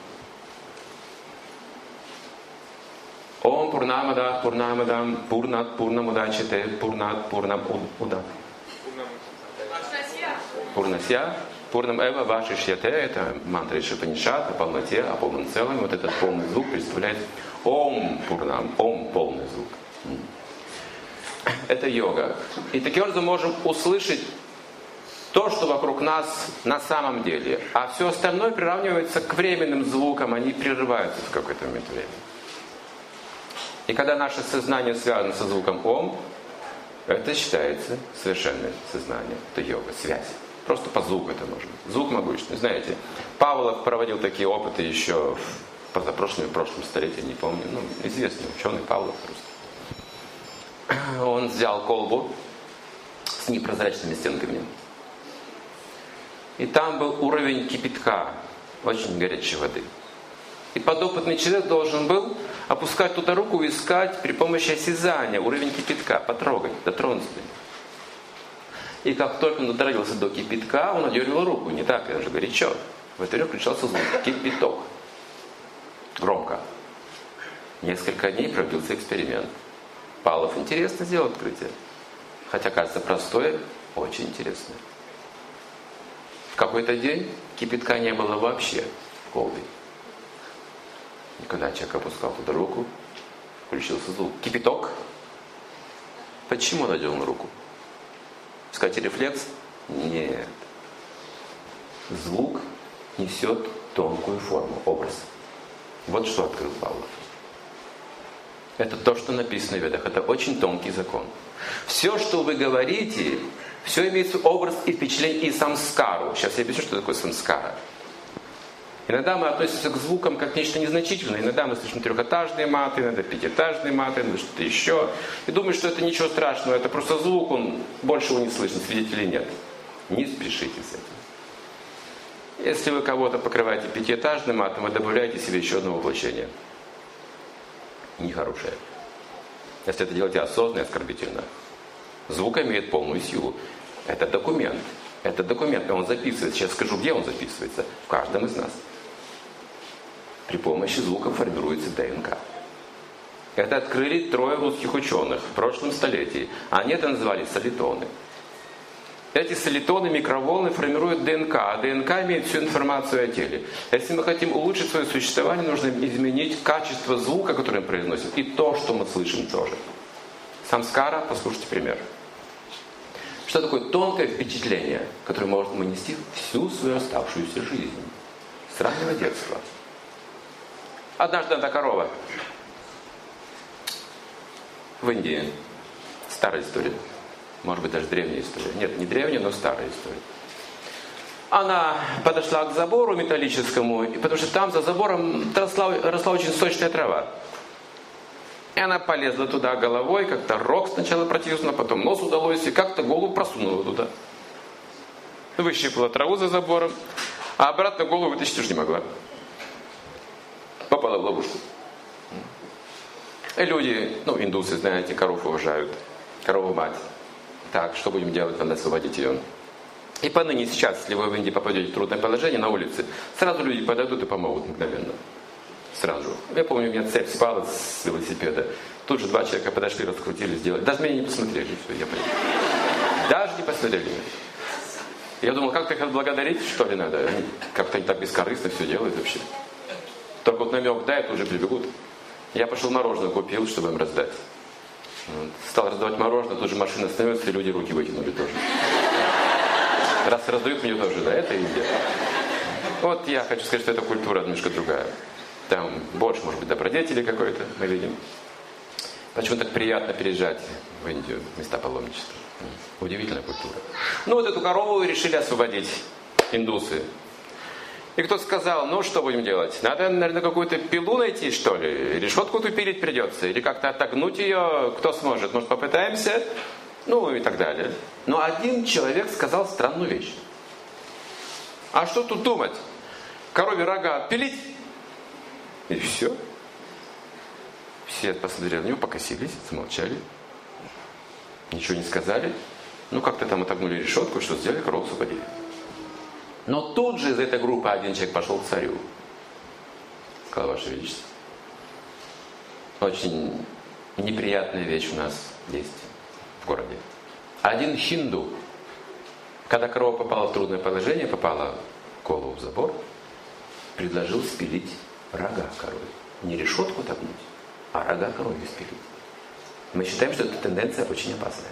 Ом Пурнамадах Пурнамадам Пурнат Пурнамудачите Пурнат Пурнам Уда. Пурнася Пурнам Эва Вашишьяте. Это мантра Шипанишат о полноте, о полном целом. Вот этот полный звук представляет Ом Пурнам. Ом полный звук. Это йога. И таким образом можем услышать то, что вокруг нас на самом деле. А все остальное приравнивается к временным звукам, они прерываются в какой-то момент времени. И когда наше сознание связано со звуком Ом, это считается совершенное сознание. Это йога, связь. Просто по звуку это можно. Звук могущественный. Знаете, Павлов проводил такие опыты еще в позапрошлом и прошлом столетии, не помню. Известный ученый Павлов просто. Он взял колбу с непрозрачными стенками. И там был уровень кипятка, очень горячей воды. И подопытный человек должен был опускать туда руку и искать при помощи осязания уровень кипятка, потрогать, дотронуться до него. И как только он дотрагивался до кипятка, он одергивал руку. Не так, это же горячо. В это время включался звук. Кипяток. Громко. Несколько дней проводился эксперимент. Павлов интересно сделал открытие. Хотя кажется простое, очень интересное. В какой-то день кипятка не было вообще в колбе. И когда человек опускал туда руку, включился звук. Кипяток. Почему он одел на руку? Сказать рефлекс? Нет. Звук несет тонкую форму, образ. Вот что открыл Павлов. Это то, что написано в Ведах. Это очень тонкий закон. Все, что вы говорите, все имеется образ и впечатление и самскару. Сейчас я объясню, что такое самскара. Иногда мы относимся к звукам как нечто незначительное. Иногда мы слышим трехэтажные маты, иногда пятиэтажные маты, иногда что-то еще. И думаем, что это ничего страшного, это просто звук, он больше его не слышно, свидетелей нет. Не спешите с этим. Если вы кого-то покрываете пятиэтажным матом, вы добавляете себе еще одно воплощение. Нехорошее. Если это делаете осознанно и оскорбительно. Звук имеет полную силу. Это документ. Это документ, и он записывается. Сейчас скажу, где он записывается. В каждом из нас. При помощи звука формируется ДНК. Это открыли 3 русских ученых в прошлом столетии. Они это называли солитоны. Эти солитоны, микроволны формируют ДНК, а ДНК имеет всю информацию о теле. Если мы хотим улучшить свое существование, нужно изменить качество звука, который мы произносим, и то, что мы слышим тоже. Самскара, послушайте пример. Что такое тонкое впечатление, которое может нанести всю свою оставшуюся жизнь. С раннего детства. Однажды одна корова в Индии. Старая история. Может быть, даже древняя история. Нет, не древняя, но старая история. Она подошла к забору металлическому, потому что там за забором росла очень сочная трава. И она полезла туда головой, как-то рог сначала протиснула, потом нос удалось, и как-то голову просунула туда. Выщипала траву за забором, а обратно голову вытащить уже не могла. Попала в ловушку. И люди, индусы, знаете, коров уважают. Корову мать. Так, что будем делать, надо освободить ее. И поныне сейчас, если вы в Индии попадете в трудное положение на улице, сразу люди подойдут и помогут мгновенно. Сразу. Я помню, у меня цепь спала с велосипеда. Тут же 2 человека подошли, раскрутили, сделали. Даже меня не посмотрели. Все, я понял. Даже не посмотрели. Я думал, как-то их отблагодарить, что ли, надо. Как-то они так бескорыстно все делают вообще. Только вот намек дают, уже прибегут. Я пошел мороженое купил, чтобы им раздать. Стал раздавать мороженое, тут же машина остановилась, и люди руки вытянули тоже. Раз раздают, мне тоже, да, это Индия. Вот я хочу сказать, что эта культура немножко другая. Там больше, может быть, добродетели какой-то мы видим. Почему так приятно переезжать в Индию, места паломничества. Удивительная культура. Вот эту корову решили освободить индусы. И кто сказал, что будем делать? Надо, наверное, какую-то пилу найти, что ли? Решетку-то пилить придется? Или как-то отогнуть ее? Кто сможет? Может, попытаемся? И так далее. Но один человек сказал странную вещь. А что тут думать? Коровьи рога отпилить? И все. Все посмотрели на него, покосились, замолчали. Ничего не сказали. Ну, как-то там отогнули решетку, что сделали, корову освободили. Но тут же из этой группы один человек пошел к царю. Сказал: Ваше Величество, очень неприятная вещь у нас есть в городе. Один хинду, когда корова попала в трудное положение, попала голову в забор, предложил спилить рога коровы. Не решетку отогнуть, а рога коровы спилить. Мы считаем, что эта тенденция очень опасная.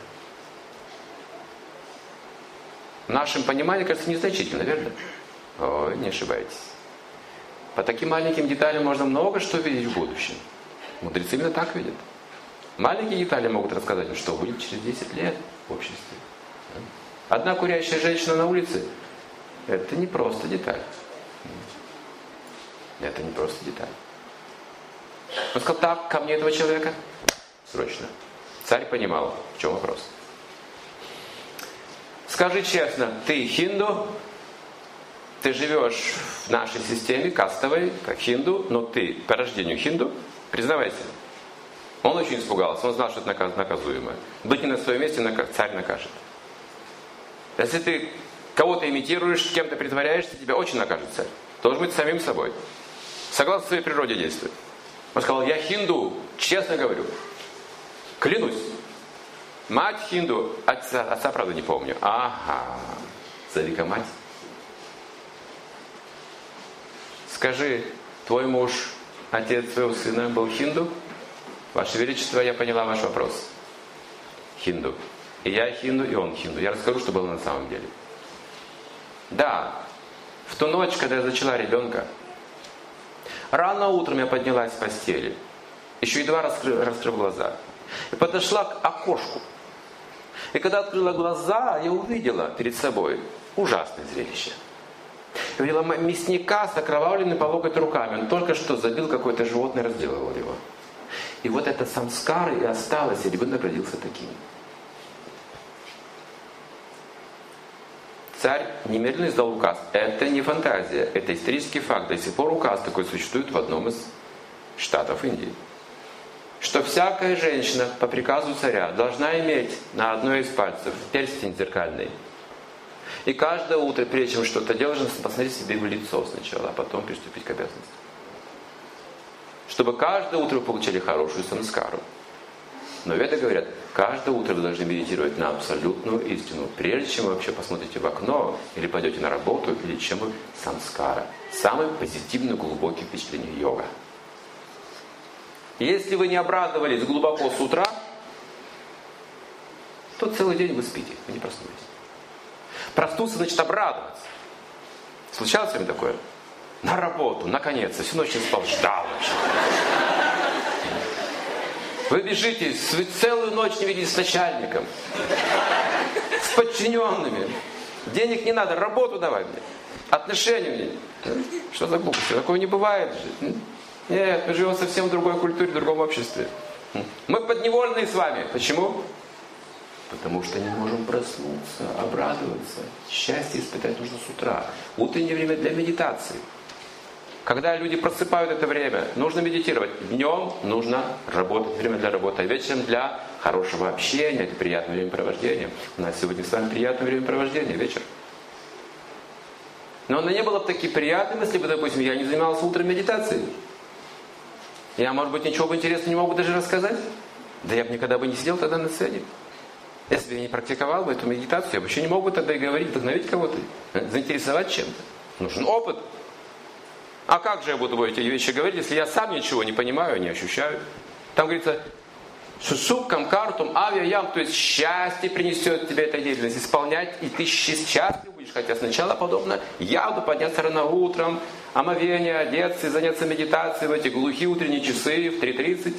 В нашем понимании, кажется, незначительно, верно? Ой, не ошибаетесь. По таким маленьким деталям можно много что видеть в будущем. Мудрецы именно так видят. Маленькие детали могут рассказать, что будет через 10 лет в обществе. Одна курящая женщина на улице – это не просто деталь. Это не просто деталь. Он сказал: так, ко мне этого человека. Срочно. Царь понимал, в чем вопрос. Скажи честно, ты хинду, ты живешь в нашей системе кастовой, как хинду, но ты по рождению хинду, признавайся. Он очень испугался, он знал, что это наказуемо. Быть не на своем месте, царь накажет. Если ты кого-то имитируешь, кем-то притворяешься, тебя очень накажет царь. Должен быть самим собой. Согласно своей природе действует. Он сказал: я хинду, честно говорю. Клянусь. Мать хинду, отца правда не помню. Ага, зови-ка мать. Скажи, твой муж, отец твоего сына был хинду? Ваше Величество, я поняла ваш вопрос. Хинду. И я хинду, и он хинду. Я расскажу, что было на самом деле. Да, в ту ночь, когда я зачала ребенка, рано утром я поднялась с постели, еще едва раскрыв глаза, и подошла к окошку. И когда открыла глаза, я увидела перед собой ужасное зрелище. Я увидела мясника с окровавленными по локоть руками. Он только что забил какое-то животное, разделывал его. И вот это самскара и осталось, и ребенок родился таким. Царь немедленно издал указ. Это не фантазия, это исторический факт. До сих пор указ такой существует в одном из штатов Индии. Что всякая женщина по приказу царя должна иметь на одной из пальцев перстень зеркальный. И каждое утро, прежде чем что-то делать, нужно посмотреть себе в лицо сначала, а потом приступить к обязанности. Чтобы каждое утро вы получили хорошую самскару. Но веды говорят, каждое утро вы должны медитировать на абсолютную истину, прежде чем вы вообще посмотрите в окно, или пойдете на работу, или чем вы самскара. Самое позитивное, глубокое впечатление йога. Если вы не обрадовались глубоко с утра, то целый день вы спите, вы не проснулись. Проснуться значит обрадоваться. Случалось с вами такое? На работу, наконец-то, всю ночь не спал, ждал. Вы бежите, вы целую ночь не виделись с начальником, с подчиненными. Денег не надо, работу давай мне, отношения мне. Что за глупость? Такого не бывает же. Нет, мы живем совсем в другой культуре, в другом обществе. Мы подневольные с вами. Почему? Потому что не можем проснуться, обрадоваться. Счастье испытать нужно с утра. Утреннее время для медитации. Когда люди просыпают это время, нужно медитировать. Днем нужно работать, время для работы, а вечером для хорошего общения, это приятное времяпровождение. У нас сегодня с вами приятное времяпровождение, вечер. Но оно не было бы таким приятным, если бы, допустим, я не занимался утром медитацией. Я, может быть, ничего бы интересного не мог бы даже рассказать. Да я бы никогда бы не сидел тогда на сцене. Если бы я не практиковал бы эту медитацию, я бы еще не мог бы тогда и говорить, вдохновить кого-то, заинтересовать чем-то. Нужен опыт. А как же я буду эти вещи говорить, если я сам ничего не понимаю, не ощущаю? Там говорится, сусуккам картум авиаям, то есть счастье принесет тебе эта деятельность исполнять, и ты счастлив будешь. Хотя сначала подобно явно подняться рано утром, омовение, одеться и заняться медитацией в эти глухие утренние часы в 3:30.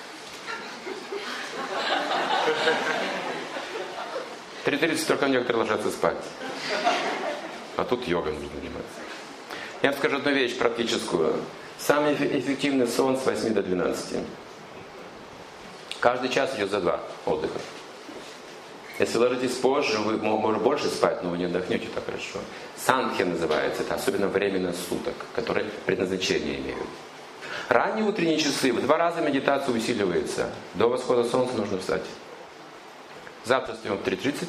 В 3:30 только некоторые ложатся спать. А тут йогой нужно заниматься. Я вам скажу одну вещь практическую. Самый эффективный сон с 8 до 12. Каждый час идет за 2 отдыха. Если ложитесь позже, вы можете больше спать, но вы не отдохнете так хорошо. Санхья называется, это особенно время суток, которые предназначение имеют. Ранние утренние часы, в 2 раза медитация усиливается. До восхода солнца нужно встать. Завтра встаем в 3:30.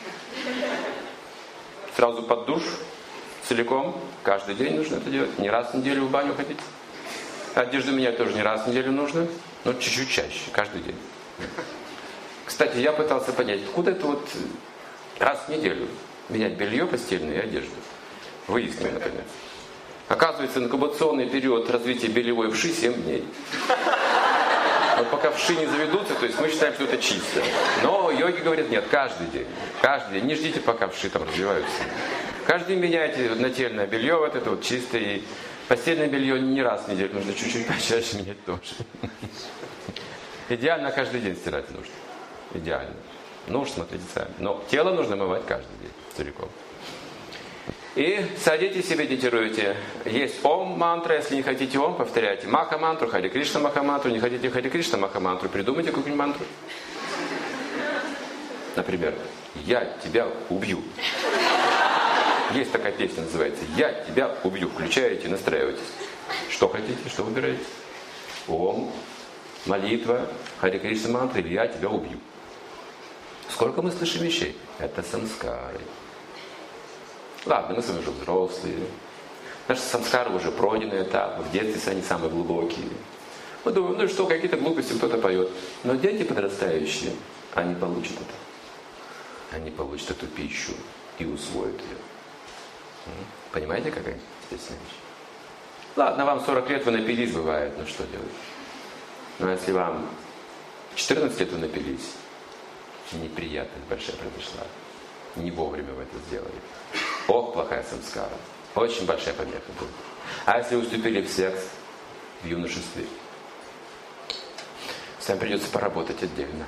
Сразу под душ. Целиком. Каждый день нужно это делать. Не раз в неделю в баню ходить. Одежду менять тоже не раз в неделю нужно. Но чуть-чуть чаще. Каждый день. Кстати, я пытался понять, откуда это вот раз в неделю менять белье постельное и одежду. Выяснили, наконец. Оказывается, инкубационный период развития белевой вши 7 дней. Вот пока вши не заведутся, то есть мы считаем, что это чисто. Но йоги говорят, нет, каждый день. Каждый день. Не ждите, пока вши там развиваются. Каждый день меняйте нательное белье, вот это вот чистое. И постельное белье не раз в неделю, нужно чуть-чуть почаще менять тоже. Идеально каждый день стирать нужно. Идеально. Ну уж смотрите сами. Но тело нужно мывать каждый день целиком. И садитесь и медитируйте. Есть Ом мантра, если не хотите Ом, повторяйте Маха мантру, Харе Кришна Маха мантру, не хотите Харе Кришна Маха мантру, придумайте какую-нибудь мантру. Например, «Я тебя убью». Есть такая песня, называется «Я тебя убью». Включаете, настраиваетесь. Что хотите, что выбираете? Ом, молитва, Харе Кришна мантра или «Я тебя убью». Сколько мы слышим вещей? Это самскары. Ладно, мы с вами уже взрослые. Наши самскары уже пройденный этап. В детстве они самые глубокие. Мы думаем, ну что, какие-то глупости кто-то поет. Но дети подрастающие, они получат это. Они получат эту пищу и усвоят ее. Понимаете, какая интересная вещь? Ладно, вам 40 лет вы напились, бывает, ну что делать? Но если вам 14 лет вы напились, неприятность большая произошла. Не вовремя вы это сделали. Ох, плохая самскара. Очень большая помеха будет. А если вы уступили в секс в юношестве, с вами придется поработать отдельно.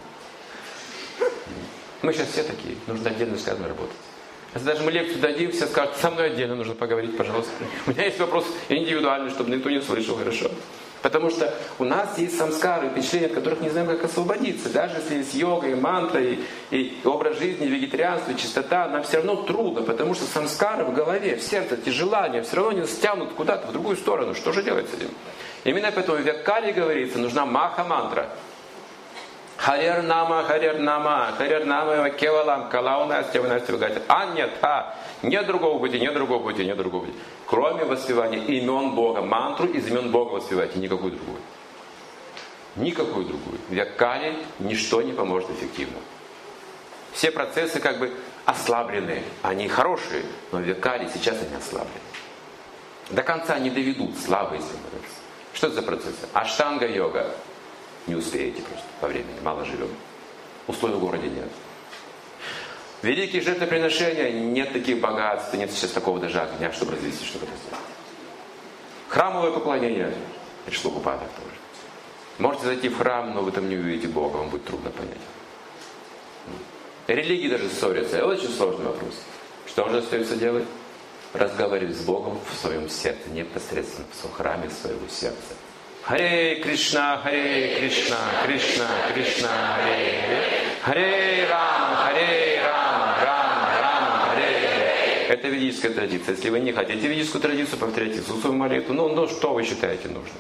Мы сейчас все такие. Нужно отдельно с каждым работать. Если даже мы лекцию дадим, все скажут, со мной отдельно нужно поговорить, пожалуйста. У меня есть вопрос индивидуальный, чтобы никто не услышал, хорошо? Потому что у нас есть самскары, впечатления, от которых не знаем, как освободиться. Даже если есть йога, и мантра, и образ жизни, и вегетарианство, и чистота, нам все равно трудно, потому что самскары в голове, в сердце, эти желания все равно не стянут куда-то в другую сторону. Что же делать с этим? Именно поэтому в Вяккали говорится, нужна маха-мантра. Харер нама, кевалам, калауна, аньята. Нет другого пути, нет другого пути, нет другого пути. Кроме воспевания имен Бога. Мантру из имен Бога воспевайте, никакую другую. Никакую другую. В Вяккали ничто не поможет эффективно. Все процессы как бы ослаблены. Они хорошие, но в Вяккали сейчас они ослаблены. До конца не доведут, слабые становятся. Что это за процессы? Аштанга-йога. Не успеете просто по времени, мало живем. Условий в городе нет. Великие жертвоприношения, нет таких богатств, нет сейчас такого даже огня, чтобы развести что-то сделать. Храмовое поклонение пришло в упадок тоже. Можете зайти в храм, но вы там не увидите Бога, вам будет трудно понять. Религии даже ссорятся. Это очень сложный вопрос. Что же остается делать? Разговаривать с Богом в своем сердце, непосредственно в храме своего сердца. Харе Кришна, Кришна, Кришна, Харе Рама, Рама, Харе. Это ведическая традиция. Если вы не хотите ведическую традицию, повторяйте Иисусову молитву. Ну, что вы считаете нужным?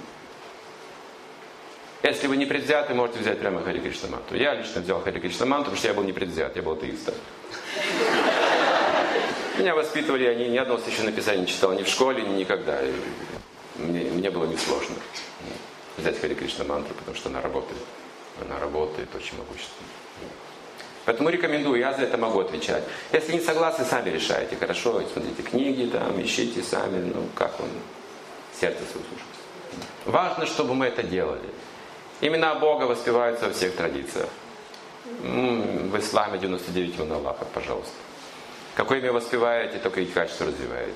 Если вы не предвзяты, можете взять прямо Харе Кришна мантру. Я лично взял Харе Кришна мантру, потому что я был не предвзят, я был атеистом. Меня воспитывали, я ни одного священного писания не читал ни в школе, ни никогда. Мне было несложно взять Харе Кришна мантру, потому что она работает. Она работает очень могущественно. Поэтому рекомендую, я за это могу отвечать. Если не согласны, сами решайте. Хорошо, смотрите книги, там, ищите сами, как он сердце свое слушает. Важно, чтобы мы это делали. Имена Бога воспеваются во всех традициях. В исламе 99 имен Аллаха, пожалуйста. Какое имя воспеваете, только эти качества развиваете.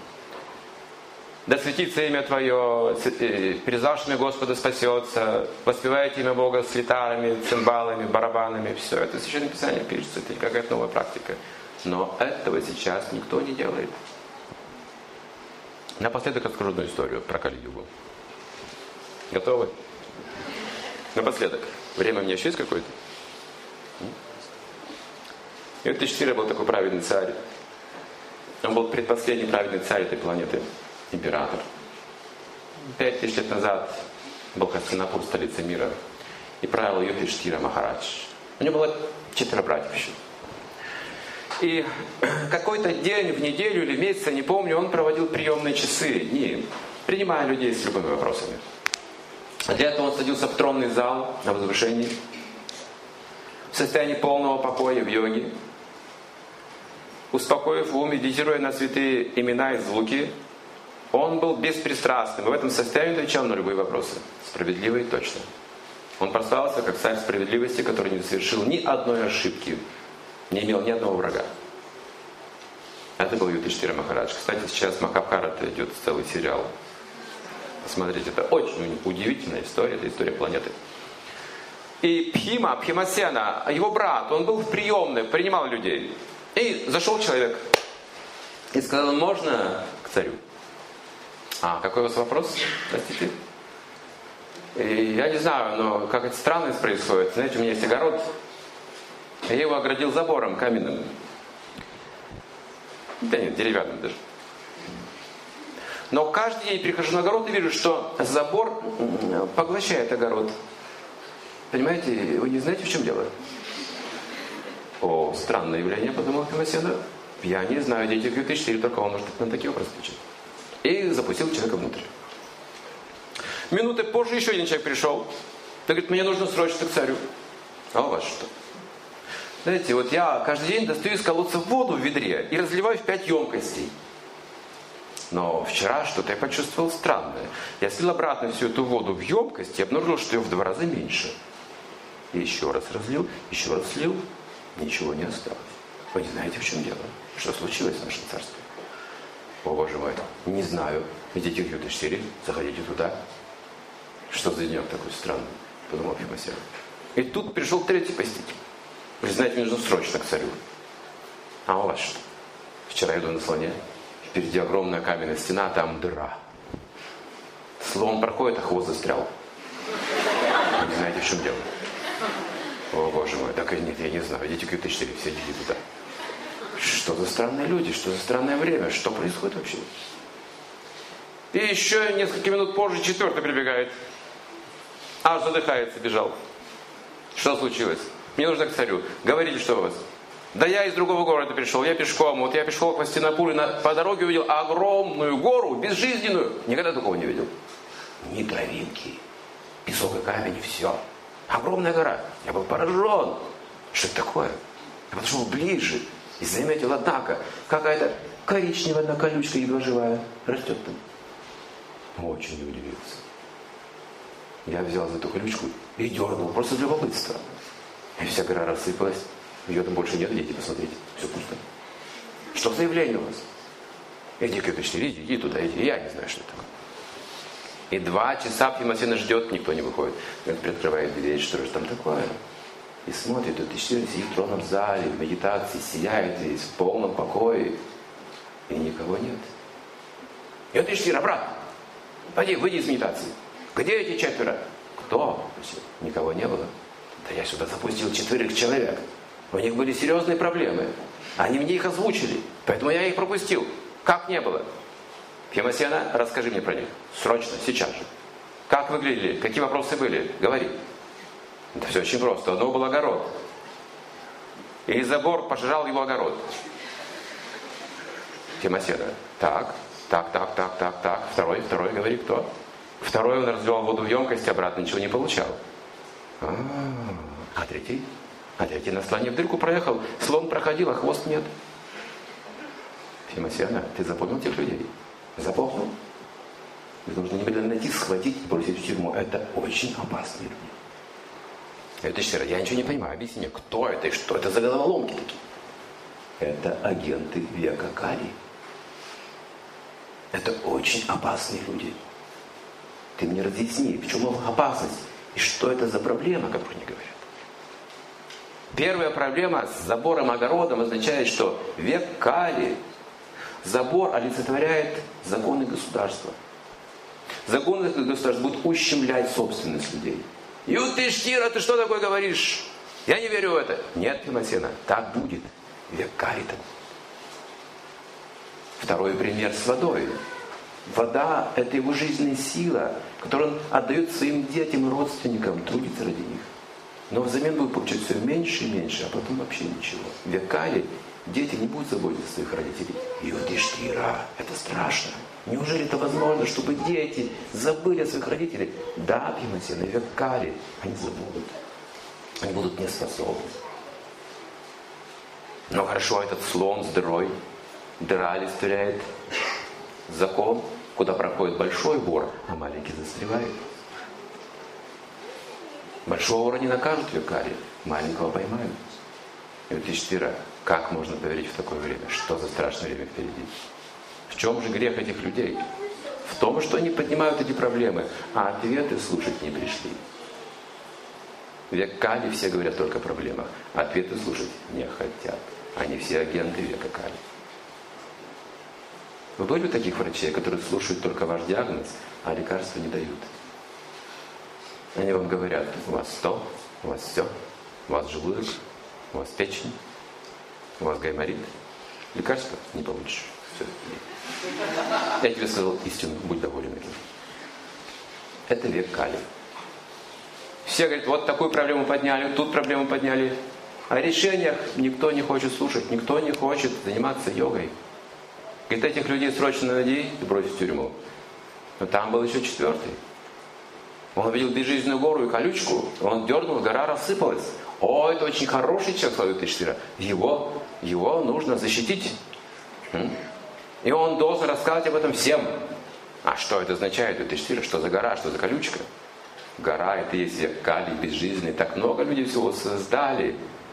Да светится имя Твое, призвавшими Господа спасется. Воспеваете имя Бога с литарами, цимбалами, барабанами. Все это в Священном Писании пишется, это какая-то новая практика. Но этого сейчас никто не делает. Напоследок расскажу одну историю про Кали-югу. Готовы? Напоследок. Время у меня еще есть какое-то? И в 2004 был такой праведный царь. Он был предпоследний праведный царь этой планеты. Император. 5000 лет назад был Хастинапур, столица мира. И правил Юдхиштхира Махарадж. У него было 4 братьев еще. И какой-то день в неделю или месяц, я не помню, он проводил приемные часы, дни, принимая людей с любыми вопросами. Для этого он садился в тронный зал на возвышении, в состоянии полного покоя в йоге, успокоив ум, медитируя на святые имена и звуки, он был беспристрастным. И в этом состоянии отвечал на любые вопросы. Справедливо и точно. Он прославился как царь справедливости, который не совершил ни одной ошибки, не имел ни одного врага. Это был Юдхиштхира Махарадж. Кстати, сейчас Махабхарата идет целый сериал. Посмотрите, это очень удивительная история, это история планеты. И Пхимасена, его брат, он был в приемной, принимал людей. И зашел человек и сказал: можно к царю? А какой у вас вопрос? Простите. И я не знаю, но как это странность происходит. Знаете, у меня есть огород. Я его оградил забором каменным. Да нет, деревянным даже. Но каждый день прихожу на огород и вижу, что забор поглощает огород. Понимаете, вы не знаете, в чем дело? О, странное явление, подумал Пхимасена. Я не знаю, дети Юдхиштхиры, только он может на такие вопросы отвечать. И запустил человека внутрь. Минуты позже еще один человек пришел. Он говорит: мне нужно срочно к царю. А у вас что? Знаете, вот я каждый день достаю из колодца воду в ведре и разливаю в 5 емкостей. Но вчера что-то я почувствовал странное. Я слил обратно всю эту воду в емкость и обнаружил, что ее в 2 раза меньше. И еще раз разлил, еще раз слил. Ничего не осталось. Вы не знаете, в чем дело? Что случилось в нашем царстве? О, Боже мой, не знаю. Идите к Юдхиштхире, заходите туда. Что за денек такой странный? Подумал Пхимасена. И тут пришел 3-й посетитель. Вы знаете, мне нужно срочно к царю. А у вас что? Вчера я иду на слоне. Впереди огромная каменная стена, а там дыра. Слон проходит, а хвост застрял. Вы не знаете, в чем дело? О, Боже мой, так и нет, я не знаю. Идите к Юдхиштхире, все идите туда. Что за странные люди, что за странное время, что происходит вообще? И еще несколько минут позже 4-й прибегает. Аж задыхается, бежал. Что случилось? Мне нужно к царю. Говорите, что у вас? Да я из другого города пришел, я пешком. Вот я пришел к Хастинапуру и по дороге увидел огромную гору, безжизненную. Никогда такого не видел. Ни травинки, песок и камень, и все. Огромная гора. Я был поражен. Что это такое? Я подошел ближе и заметил, однако, какая-то коричневая одна колючка, едва живая, растет там. Очень удивился. Я взял за эту колючку и дернул, просто для любопытства. И вся гора рассыпалась. Ее там больше нет, идите, посмотрите. Все пусто. Что за явление у вас? Иди к Юдхиштхире, иди туда, иди. Я не знаю, что это такое. И 2 часа Пхимасена ждет, никто не выходит. Он приоткрывает дверь, что же там такое? И смотрит, Юдхиштхира сидит в тронном зале, в медитации, сияет весь, в полном покое. И никого нет. Юдхиштхира, брат, пойди, выйди из медитации. Где эти 4? Кто? Никого не было. Да я сюда запустил 4 человек. У них были серьезные проблемы. Они мне их озвучили. Поэтому я их пропустил. Как не было? Пхимасена, расскажи мне про них. Срочно, сейчас же. Как выглядели? Какие вопросы были? Говори. Это все очень просто. У одного был огород. И забор пожрал его огород. Пхимасена. Так. Второй, говори, кто? Второй, он разливал воду в емкость, обратно ничего не получал. А третий? А третий на слоне в дырку проехал. Слон проходил, а хвост нет. Пхимасена, ты запомнил тех людей? Запомнил? Вы должны немедленно найти, схватить и бросить в тюрьму. Это очень опасные люди. Это Юдхиштхира, я ничего не понимаю. Объясни мне, кто это и что это за головоломки такие? Это агенты века Кали. Это очень опасные люди. Ты мне разъясни, в чем их опасность и что это за проблема, о которой они говорят. Первая проблема с забором-огородом означает, что век Кали, забор олицетворяет законы государства. Законы государства будут ущемлять собственность людей. Юдхиштхира, ты что такое говоришь? Я не верю в это. Нет, Пхимасена, так будет. Век Кали так. Второй пример с водой. Вода – это его жизненная сила, которую он отдает своим детям и родственникам, трудится ради них. Но взамен будет получать все меньше и меньше, а потом вообще ничего. В век Кали дети не будут заботиться о своих родителей. Юдиштхира, это страшно. Неужели это возможно, чтобы дети забыли о своих родителях? Да, Бхимасена, в век Кали они забудут. Они будут неспособны. Но хорошо, этот слон с дырой. Дыра олицетворяет закон, куда проходит большой вор, а маленький застревает. Большого вора не накажут в век Кали, маленького поймают. Юдиштхира, как можно поверить в такое время? Что за страшное время впереди? В чем же грех этих людей? В том, что они поднимают эти проблемы, а ответы слушать не пришли. В век Кали все говорят только о проблемах, а ответы слушать не хотят. Они все агенты века Кали. Вы были у таких врачей, которые слушают только ваш диагноз, а лекарства не дают? Они вам говорят, у вас то, у вас все, у вас желудок, у вас печень, у вас гайморит. Лекарства не получишь. Все. Я тебе сказал истину, будь доволен этим. Это век Кали. Все говорят, вот такую проблему подняли, тут проблему подняли. О решениях никто не хочет слушать, никто не хочет заниматься йогой. Говорит, этих людей срочно найди и брось в тюрьму. Но там был еще четвертый. Он видел безжизненную гору и колючку, он дернул, гора рассыпалась. О, это очень хороший человек, сказал Юдиштхира. Его нужно защитить. И он должен рассказать об этом всем. А что это означает, Юдиштхира? Что за гора, что за колючка? Гора, это есть век Кали, безжизненный. Так много людей всего создали.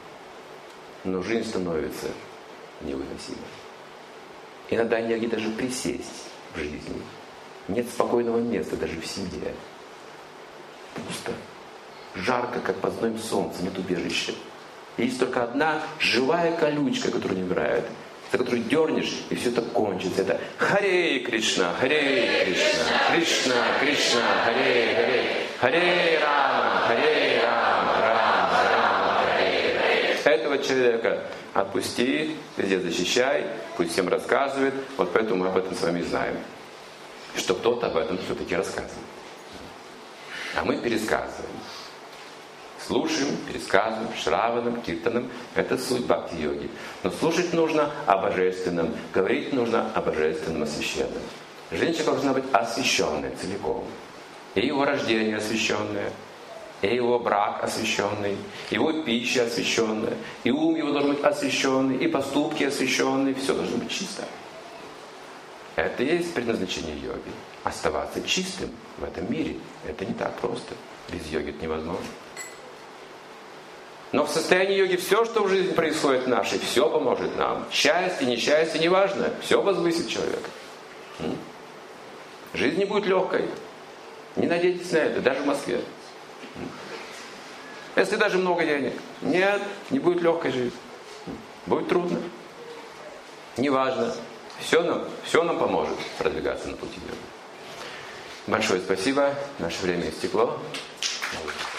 Но жизнь становится невыносимой. Иногда негде даже присесть в жизни. Нет спокойного места даже в семье. Пусто. Жарко, как под зноем солнца, нет убежища. Есть только одна живая колючка, которая не умирает, за которую дернешь, и все это кончится. Это Харе Кришна, Харе Кришна, Кришна, Кришна, Харе, Харе, Харе Рама, Харе Рама, Рама, Рама, Харе, Харе. Этого человека отпусти, везде защищай, пусть всем рассказывает. Вот поэтому мы об этом с вами знаем. Что кто-то об этом все-таки рассказывает. А мы пересказываем. Слушаем, пересказываем, шраванам, киртанам. Это суть бхакти-йоги. Но слушать нужно о божественном, говорить нужно о божественном, о священном. Женщина должна быть освященной целиком. И его рождение освященное, и его брак освященный, его пища освященная, и ум его должен быть освященный, и поступки освященные. Все должно быть чисто. Это и есть предназначение йоги. Оставаться чистым в этом мире. Это не так просто. Без йоги это невозможно. Но в состоянии йоги все, что в жизни происходит нашей, все поможет нам. Счастье, несчастье, неважно. Все возвысит человека. Жизнь не будет легкой. Не надейтесь на это, даже в Москве. Если даже много денег. Нет, не будет легкой жизни. Будет трудно. Неважно. Все нам поможет продвигаться на пути йоги. Большое спасибо. Наше время истекло.